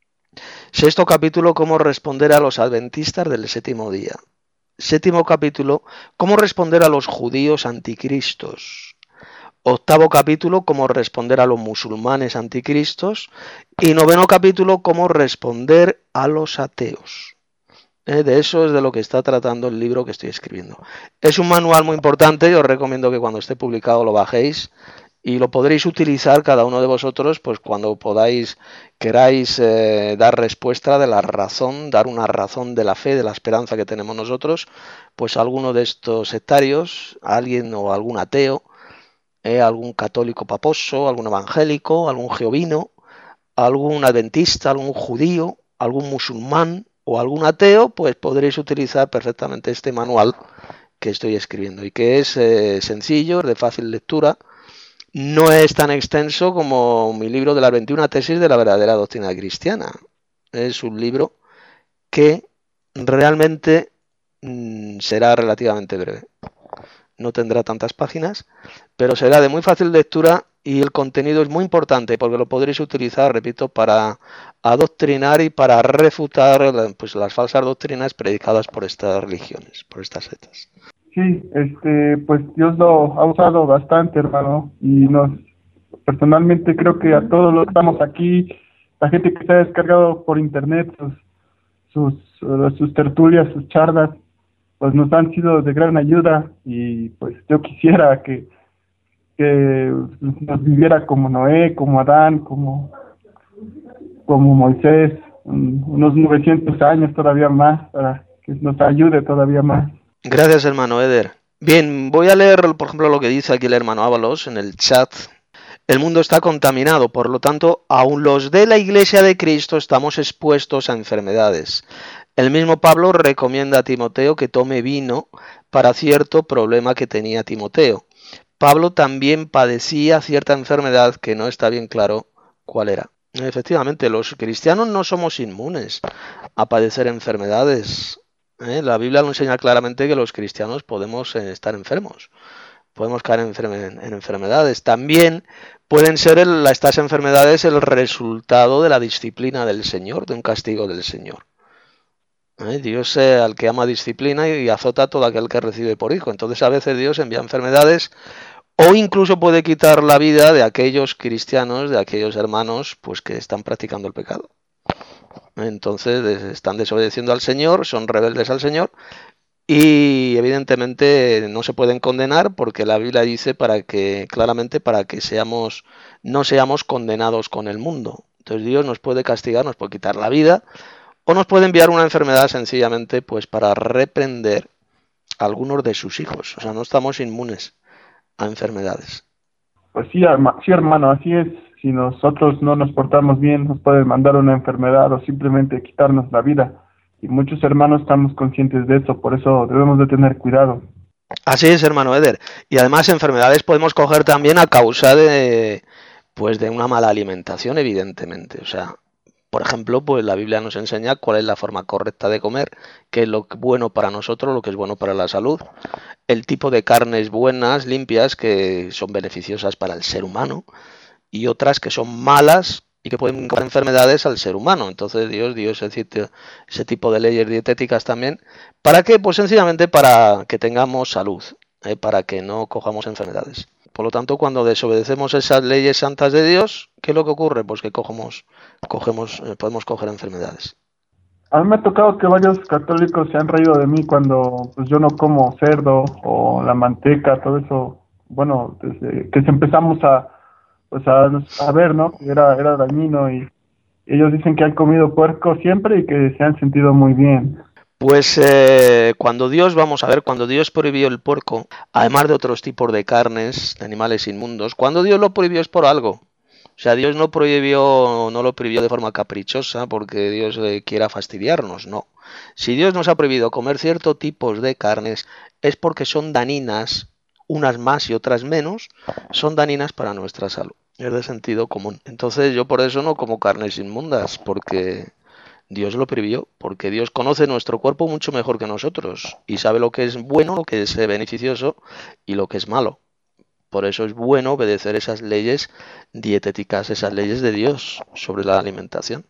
Sexto capítulo, cómo responder a los adventistas del séptimo día. Séptimo capítulo, cómo responder a los judíos anticristos. Octavo capítulo, cómo responder a los musulmanes anticristos. Y noveno capítulo, cómo responder a los ateos. Eh, de eso es de lo que está tratando el libro que estoy escribiendo. Es un manual muy importante, yo os recomiendo que cuando esté publicado lo bajéis y lo podréis utilizar cada uno de vosotros, pues cuando podáis, queráis eh, dar respuesta de la razón, dar una razón de la fe, de la esperanza que tenemos nosotros, pues a alguno de estos sectarios, a alguien o algún ateo, eh, algún católico paposo, algún evangélico, algún jehovino, algún adventista, algún judío, algún musulmán o algún ateo, pues podréis utilizar perfectamente este manual que estoy escribiendo y que es eh, sencillo, de fácil lectura. No es tan extenso como mi libro de las veintiuna tesis de la verdadera doctrina cristiana. Es un libro que realmente mmm, será relativamente breve. No tendrá tantas páginas, pero será de muy fácil lectura y el contenido es muy importante porque lo podréis utilizar, repito, para adoctrinar y para refutar pues, las falsas doctrinas predicadas por estas religiones, por estas sectas. Sí, este, pues Dios lo ha usado bastante, hermano, y nos, personalmente creo que a todos los que estamos aquí, la gente que se ha descargado por internet sus, sus, sus tertulias, sus charlas, pues nos han sido de gran ayuda y pues yo quisiera que, que nos viviera como Noé, como Adán, como, como Moisés, unos novecientos años todavía más, para que nos ayude todavía más. Gracias, hermano Eder. Bien, voy a leer, por ejemplo, lo que dice aquí el hermano Ábalos en el chat. El mundo está contaminado, por lo tanto, aun los de la Iglesia de Cristo estamos expuestos a enfermedades. El mismo Pablo recomienda a Timoteo que tome vino para cierto problema que tenía Timoteo. Pablo también padecía cierta enfermedad que no está bien claro cuál era. Efectivamente, los cristianos no somos inmunes a padecer enfermedades. ¿Eh? La Biblia nos enseña claramente que los cristianos podemos eh, estar enfermos, podemos caer en, enferme, en enfermedades. También pueden ser el, estas enfermedades el resultado de la disciplina del Señor, de un castigo del Señor. ¿Eh? Dios eh, al que ama disciplina y azota a todo aquel que recibe por hijo. Entonces a veces Dios envía enfermedades o incluso puede quitar la vida de aquellos cristianos, de aquellos hermanos pues que están practicando el pecado. Entonces están desobedeciendo al Señor, son rebeldes al Señor y evidentemente no se pueden condenar porque la Biblia dice para que claramente para que seamos no seamos condenados con el mundo. Entonces Dios nos puede castigar, nos puede quitar la vida o nos puede enviar una enfermedad sencillamente pues para reprender algunos de sus hijos. O sea, no estamos inmunes a enfermedades. Pues sí, herma- sí, hermano, así es. Si nosotros no nos portamos bien, nos pueden mandar una enfermedad o simplemente quitarnos la vida. Y muchos hermanos estamos conscientes de eso, por eso debemos de tener cuidado. Así es, hermano Eder. Y además enfermedades podemos coger también a causa de, pues, de una mala alimentación, evidentemente. O sea, por ejemplo, pues la Biblia nos enseña cuál es la forma correcta de comer, qué es lo bueno para nosotros, lo que es bueno para la salud, el tipo de carnes buenas, limpias, que son beneficiosas para el ser humano, y otras que son malas y que pueden causar enfermedades al ser humano. Entonces Dios dio ese, sitio- ese tipo de leyes dietéticas también. ¿Para qué? Pues sencillamente para que tengamos salud, ¿eh? Para que no cojamos enfermedades. Por lo tanto, cuando desobedecemos esas leyes santas de Dios, ¿qué es lo que ocurre? Pues que cogemos, cogemos, eh, podemos coger enfermedades. A mí me ha tocado que varios católicos se han reído de mí cuando pues yo no como cerdo o la manteca, todo eso. Bueno, desde que empezamos a pues a, a ver, ¿no? Que Era, era dañino y ellos dicen que han comido puerco siempre y que se han sentido muy bien. Pues eh, cuando Dios, vamos a ver, cuando Dios prohibió el puerco, además de otros tipos de carnes, de animales inmundos, cuando Dios lo prohibió es por algo. O sea, Dios no prohibió, no lo prohibió de forma caprichosa porque Dios eh, quiera fastidiarnos, no. Si Dios nos ha prohibido comer ciertos tipos de carnes es porque son dañinas, unas más y otras menos, son dañinas para nuestra salud. Es de sentido común. Entonces yo por eso no como carnes inmundas, porque Dios lo prohibió, porque Dios conoce nuestro cuerpo mucho mejor que nosotros y sabe lo que es bueno, lo que es eh, beneficioso y lo que es malo. Por eso es bueno obedecer esas leyes dietéticas, esas leyes de Dios sobre la alimentación.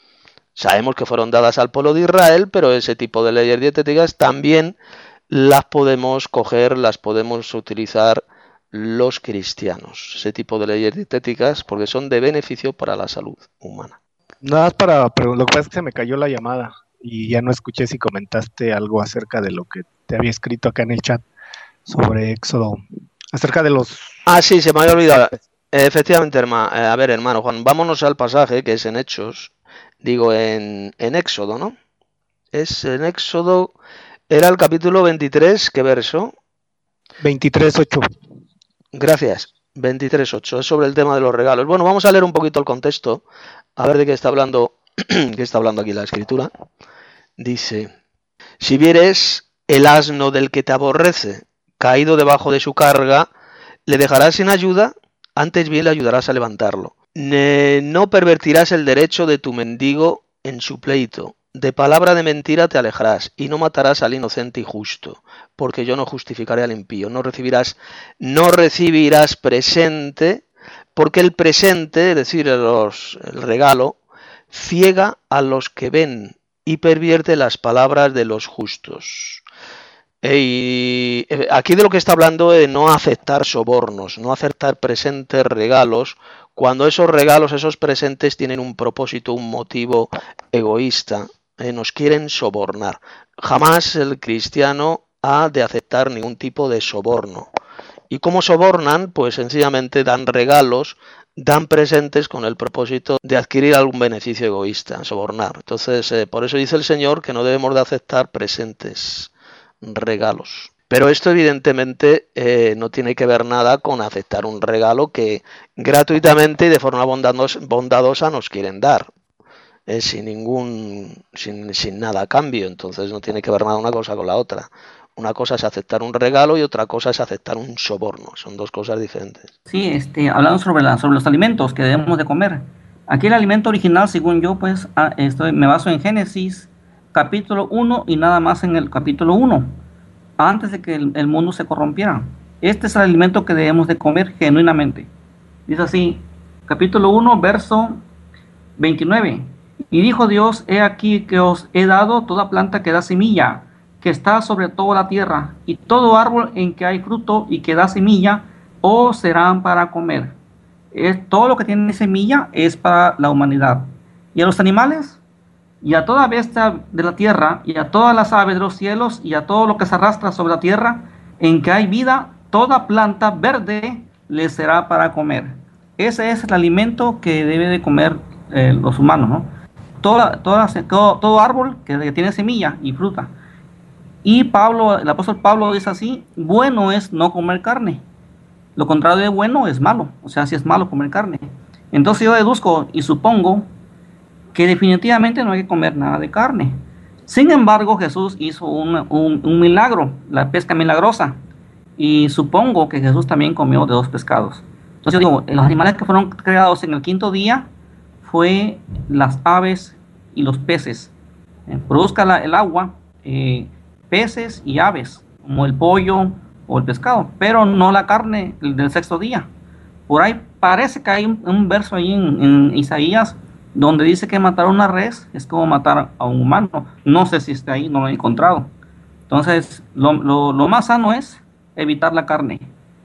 Sabemos que fueron dadas al pueblo de Israel, pero ese tipo de leyes dietéticas también las podemos coger, las podemos utilizar los cristianos. Ese tipo de leyes dietéticas porque son de beneficio para la salud humana. Nada más para, pero lo que pasa es que se me cayó la llamada y ya no escuché si comentaste algo acerca de lo que te había escrito acá en el chat sobre Éxodo, acerca de los... Ah, sí, se me había olvidado. Efectivamente, hermano. A ver, hermano Juan, vámonos al pasaje que es en Hechos, digo en, en Éxodo, ¿no? Es en Éxodo, era el capítulo veintitrés, ¿qué verso? veintitrés ocho. Gracias, veintitrés ocho, es sobre el tema de los regalos. Bueno, vamos a leer un poquito el contexto, a ver de qué está hablando, qué está hablando aquí la escritura. Dice, si vieres el asno del que te aborrece caído debajo de su carga, le dejarás sin ayuda, antes bien le ayudarás a levantarlo. Ne- no pervertirás el derecho de tu mendigo en su pleito. De palabra de mentira te alejarás, y no matarás al inocente y justo, porque yo no justificaré al impío. No recibirás, no recibirás presente, porque el presente, es decir, los- el regalo, ciega a los que ven y pervierte las palabras de los justos. Y eh, aquí de lo que está hablando es no aceptar sobornos, no aceptar presentes regalos, cuando esos regalos, esos presentes tienen un propósito, un motivo egoísta, eh, nos quieren sobornar. Jamás el cristiano ha de aceptar ningún tipo de soborno. ¿Y cómo sobornan? Pues sencillamente dan regalos, dan presentes con el propósito de adquirir algún beneficio egoísta, sobornar. Entonces, eh, por eso dice el Señor que no debemos de aceptar presentes, regalos. Pero esto evidentemente eh, no tiene que ver nada con aceptar un regalo que gratuitamente y de forma bondados, bondadosa nos quieren dar, eh, sin ningún, sin, sin nada a cambio. Entonces no tiene que ver nada una cosa con la otra. Una cosa es aceptar un regalo y otra cosa es aceptar un soborno. Son dos cosas diferentes. Sí, este, hablando sobre, la, sobre los alimentos que debemos de comer. Aquí el alimento original, según yo, pues, ah, estoy, me baso en Génesis, capítulo uno y nada más en el capítulo uno, antes de que el, el mundo se corrompiera. Este es el alimento que debemos de comer genuinamente. Dice así, capítulo uno, verso veintinueve. Y dijo Dios, he aquí que os he dado toda planta que da semilla, que está sobre toda la tierra, y todo árbol en que hay fruto y que da semilla, os serán para comer. Es, todo lo que tiene semilla es para la humanidad. Y a los animales, y a toda bestia de la tierra, y a todas las aves de los cielos, y a todo lo que se arrastra sobre la tierra, en que hay vida, toda planta verde les será para comer. Ese es el alimento que debe de comer eh, los humanos, ¿no? Toda, toda, todo, todo árbol que, que tiene semilla y fruta. Y Pablo, el apóstol Pablo dice así, bueno es no comer carne. Lo contrario de bueno es malo, o sea, si es malo comer carne. Entonces yo deduzco y supongo que definitivamente no hay que comer nada de carne. Sin embargo, Jesús hizo un, un, un milagro, la pesca milagrosa, y supongo que Jesús también comió de dos pescados. Entonces yo digo, los animales que fueron creados en el quinto día fue las aves y los peces. Eh, produzca la, el agua, eh, peces y aves, como el pollo o el pescado, pero no la carne del sexto día. Por ahí parece que hay un, un verso ahí en, en Isaías donde dice que matar a una res es como matar a un humano. No sé si está ahí, no lo he encontrado. Entonces, lo, lo, lo más sano es evitar la carne.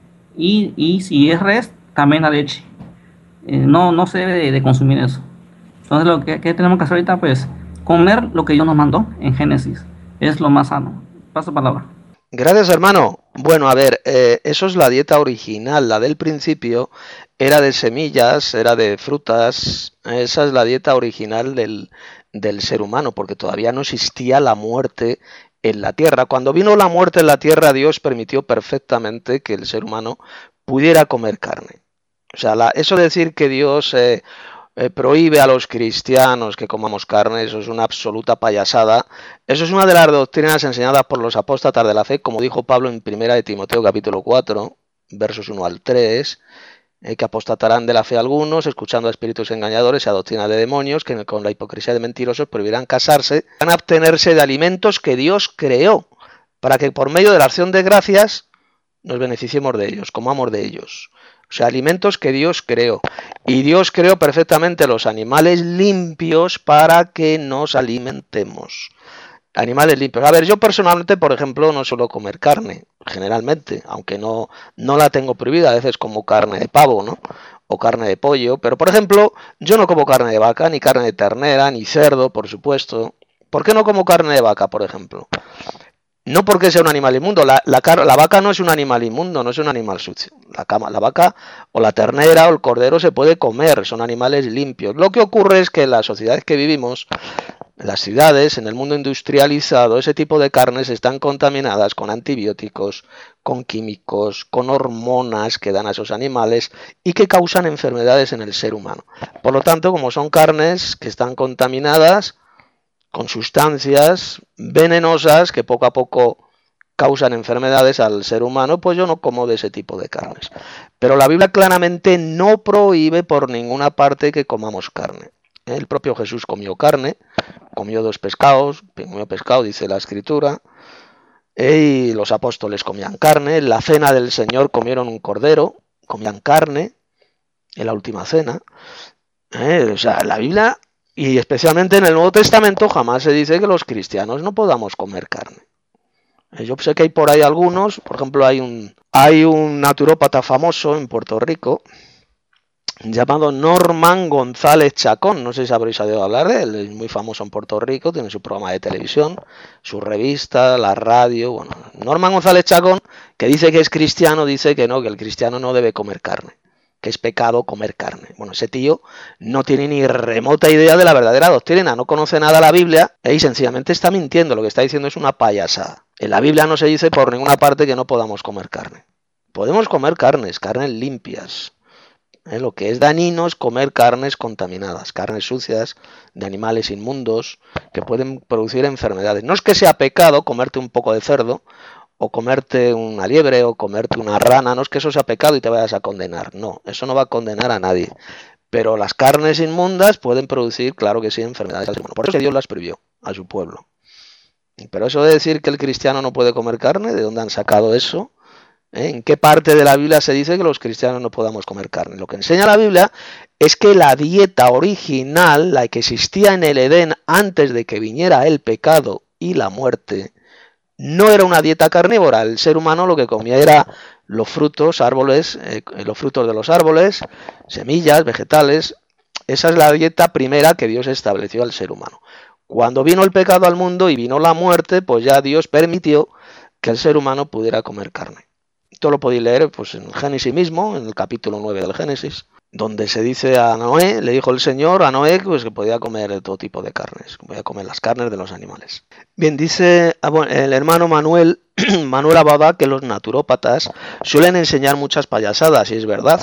Y, y si es res, también la leche. Eh, no, no se debe de, de consumir eso. Entonces, lo que, que tenemos que hacer ahorita, pues, comer lo que Dios nos mandó en Génesis. Es lo más sano. Paso palabra. Gracias, hermano. Bueno, a ver, eh, eso es la dieta original, la del principio era de semillas, era de frutas, esa es la dieta original del, del ser humano, porque todavía no existía la muerte en la tierra. Cuando vino la muerte en la tierra, Dios permitió perfectamente que el ser humano pudiera comer carne. O sea, la, eso de decir que Dios eh, eh, prohíbe a los cristianos que comamos carne, eso es una absoluta payasada. Eso es una de las doctrinas enseñadas por los apóstatas de la fe, como dijo Pablo en primera de Timoteo capítulo cuatro, versos uno al tres, eh, que apostatarán de la fe algunos, escuchando a espíritus engañadores y a doctrina de demonios, que con la hipocresía de mentirosos prohibirán casarse, van a abstenerse de alimentos que Dios creó, para que por medio de la acción de gracias nos beneficiemos de ellos, comamos de ellos. O sea, alimentos que Dios creó. Y Dios creó perfectamente los animales limpios para que nos alimentemos. Animales limpios. A ver, yo personalmente, por ejemplo, no suelo comer carne, generalmente, aunque no, no la tengo prohibida. A veces como carne de pavo, ¿no? O carne de pollo. Pero, por ejemplo, yo no como carne de vaca, ni carne de ternera, ni cerdo, por supuesto. ¿Por qué no como carne de vaca, por ejemplo? No porque sea un animal inmundo, la, la, la vaca no es un animal inmundo, no es un animal sucio. La, cama, la vaca o la ternera o el cordero se puede comer, son animales limpios. Lo que ocurre es que en las sociedades que vivimos, en las ciudades, en el mundo industrializado, ese tipo de carnes están contaminadas con antibióticos, con químicos, con hormonas que dan a esos animales y que causan enfermedades en el ser humano. Por lo tanto, como son carnes que están contaminadas con sustancias venenosas que poco a poco causan enfermedades al ser humano, pues yo no como de ese tipo de carnes. Pero la Biblia claramente no prohíbe por ninguna parte que comamos carne. El propio Jesús comió carne, comió dos pescados, comió pescado, dice la Escritura, y los apóstoles comían carne, en la cena del Señor comieron un cordero, comían carne, en la última cena. Eh, o sea, la Biblia... Y especialmente en el Nuevo Testamento jamás se dice que los cristianos no podamos comer carne. Yo sé que hay por ahí algunos, por ejemplo hay un, hay un naturópata famoso en Puerto Rico llamado Norman González Chacón, no sé si habréis oído hablar de él, es muy famoso en Puerto Rico, tiene su programa de televisión, su revista, la radio, bueno, Norman González Chacón, que dice que es cristiano, dice que no, que el cristiano no debe comer carne, que es pecado comer carne. Bueno, ese tío no tiene ni remota idea de la verdadera doctrina, no conoce nada de la Biblia y sencillamente está mintiendo, lo que está diciendo es una payasada. En la Biblia no se dice por ninguna parte que no podamos comer carne. Podemos comer carnes, carnes limpias. ¿Eh? Lo que es dañino es comer carnes contaminadas, carnes sucias, de animales inmundos, que pueden producir enfermedades. No es que sea pecado comerte un poco de cerdo, o comerte una liebre, o comerte una rana, no es que eso sea pecado y te vayas a condenar, no, eso no va a condenar a nadie, pero las carnes inmundas pueden producir, claro que sí, enfermedades al ser humano, por eso Dios las prohibió a su pueblo. Pero eso de decir que el cristiano no puede comer carne, ¿de dónde han sacado eso? ¿Eh? ¿En qué parte de la Biblia se dice que los cristianos no podamos comer carne? Lo que enseña la Biblia es que la dieta original, la que existía en el Edén antes de que viniera el pecado y la muerte, no era una dieta carnívora. El ser humano lo que comía era los frutos, árboles, eh, los frutos de los árboles, semillas, vegetales. Esa es la dieta primera que Dios estableció al ser humano. Cuando vino el pecado al mundo y vino la muerte, pues ya Dios permitió que el ser humano pudiera comer carne. Esto lo podéis leer pues, en el Génesis mismo, en el capítulo nueve del Génesis. donde se dice a Noé, le dijo el Señor a Noé pues, que podía comer todo tipo de carnes, que podía comer las carnes de los animales. Bien, dice el hermano Manuel, Manuel Abada, que los naturópatas suelen enseñar muchas payasadas, y es verdad.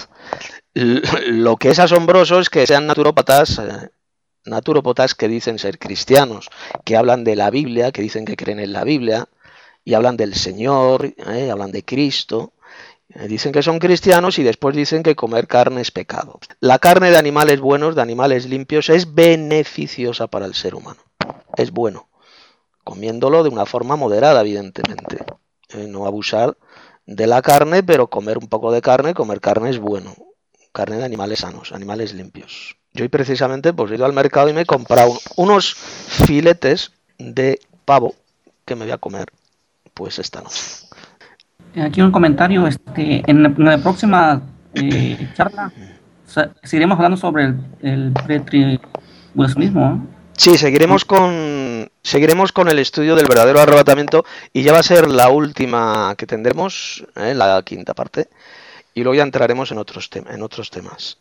Lo que es asombroso es que sean naturópatas, eh, naturópatas que dicen ser cristianos, que hablan de la Biblia, que dicen que creen en la Biblia, y hablan del Señor, eh, hablan de Cristo. Dicen que son cristianos y después dicen que comer carne es pecado. La carne de animales buenos, de animales limpios, es beneficiosa para el ser humano. Es bueno, comiéndolo de una forma moderada, evidentemente. Eh, no abusar de la carne, pero comer un poco de carne, comer carne es bueno. Carne de animales sanos, animales limpios. Yo hoy precisamente pues, he ido al mercado y me he comprado unos filetes de pavo que me voy a comer pues esta noche. Aquí un comentario, este, en, la, en la próxima eh, charla seguiremos hablando sobre el, el pretribulacionismo, ¿eh? Sí, seguiremos con seguiremos con el estudio del verdadero arrebatamiento y ya va a ser la última que tendremos, ¿eh? La quinta parte, y luego ya entraremos en otros, tem en otros temas.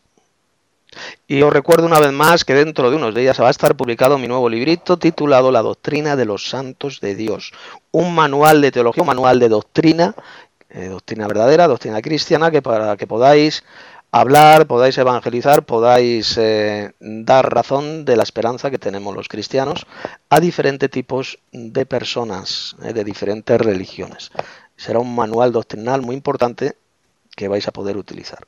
Y os recuerdo una vez más que dentro de unos días va a estar publicado mi nuevo librito titulado La doctrina de los santos de Dios, un manual de teología, un manual de doctrina, eh, doctrina verdadera, doctrina cristiana, que para que podáis hablar, podáis evangelizar, podáis eh, dar razón de la esperanza que tenemos los cristianos a diferentes tipos de personas, eh, de diferentes religiones. Será un manual doctrinal muy importante que vais a poder utilizar.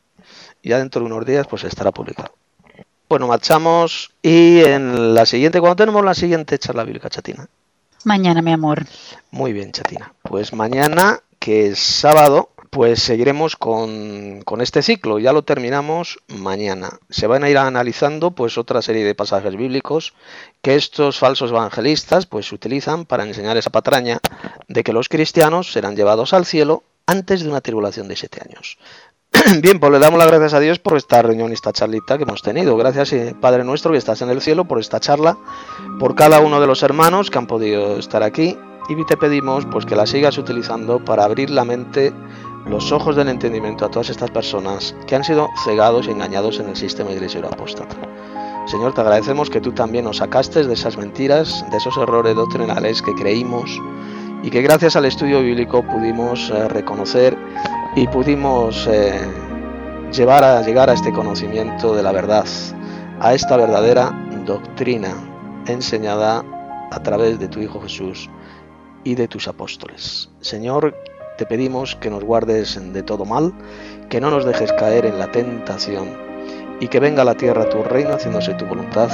Ya dentro de unos días pues estará publicado. Bueno, marchamos y en la siguiente, cuando tenemos la siguiente charla bíblica, Chatina. Mañana, mi amor. Muy bien, Chatina. Pues mañana, que es sábado, pues seguiremos con, con este ciclo. Ya lo terminamos mañana. Se van a ir analizando pues otra serie de pasajes bíblicos que estos falsos evangelistas pues utilizan para enseñar esa patraña de que los cristianos serán llevados al cielo antes de una tribulación de siete años. Bien, pues le damos las gracias a Dios por esta reunión y esta charlita que hemos tenido. Gracias, Padre nuestro que estás en el cielo, por esta charla, por cada uno de los hermanos que han podido estar aquí, y te pedimos pues que la sigas utilizando para abrir la mente, los ojos del entendimiento a todas estas personas que han sido cegados y engañados en el sistema iglesiero apóstata. Señor, te agradecemos que tú también nos sacaste de esas mentiras, de esos errores doctrinales que creímos, y que gracias al estudio bíblico pudimos eh, reconocer y pudimos eh, llevar a llegar a este conocimiento de la verdad, a esta verdadera doctrina enseñada a través de tu Hijo Jesús y de tus apóstoles. Señor, te pedimos que nos guardes de todo mal, que no nos dejes caer en la tentación y que venga a la tierra tu reino haciéndose tu voluntad,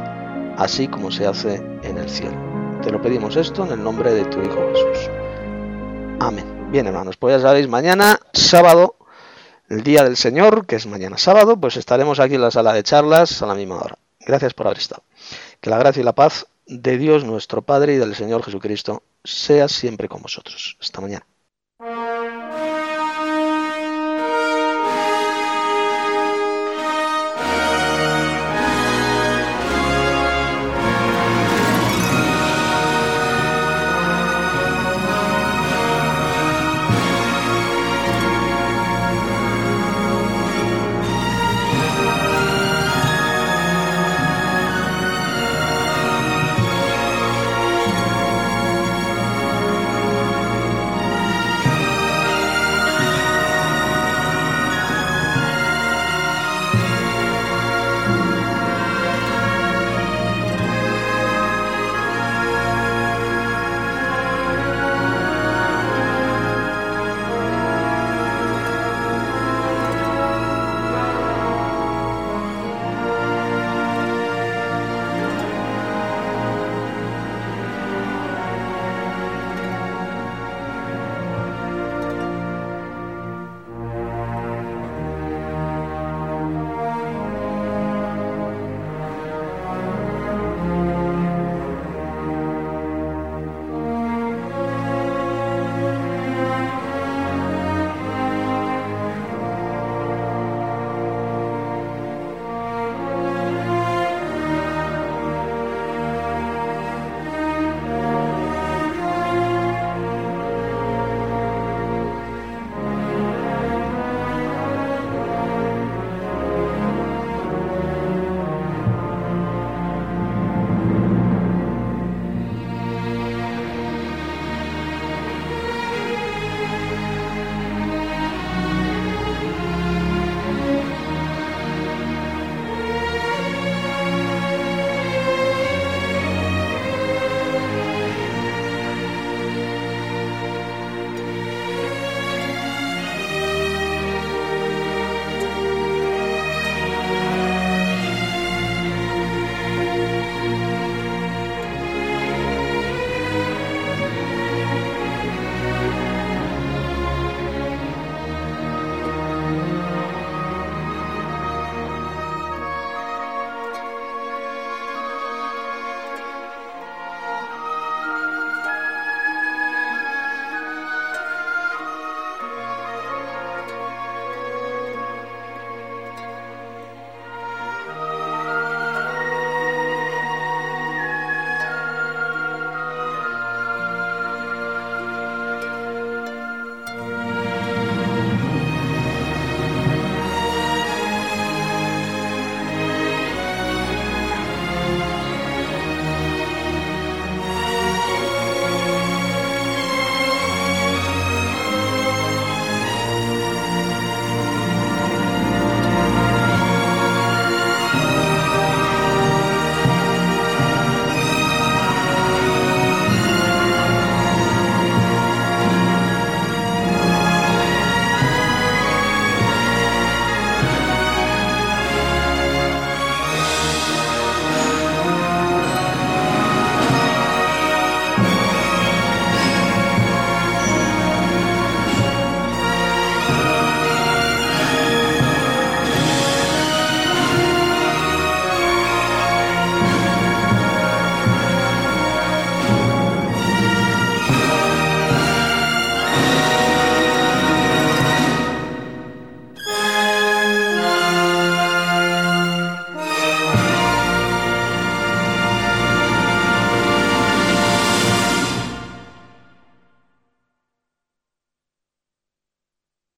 así como se hace en el cielo. Te lo pedimos esto en el nombre de tu Hijo Jesús. Amén. Bien, hermanos, pues ya sabéis, mañana, sábado, el día del Señor, que es mañana sábado, pues estaremos aquí en la sala de charlas a la misma hora. Gracias por haber estado. Que la gracia y la paz de Dios nuestro Padre y del Señor Jesucristo sea siempre con vosotros. Hasta mañana.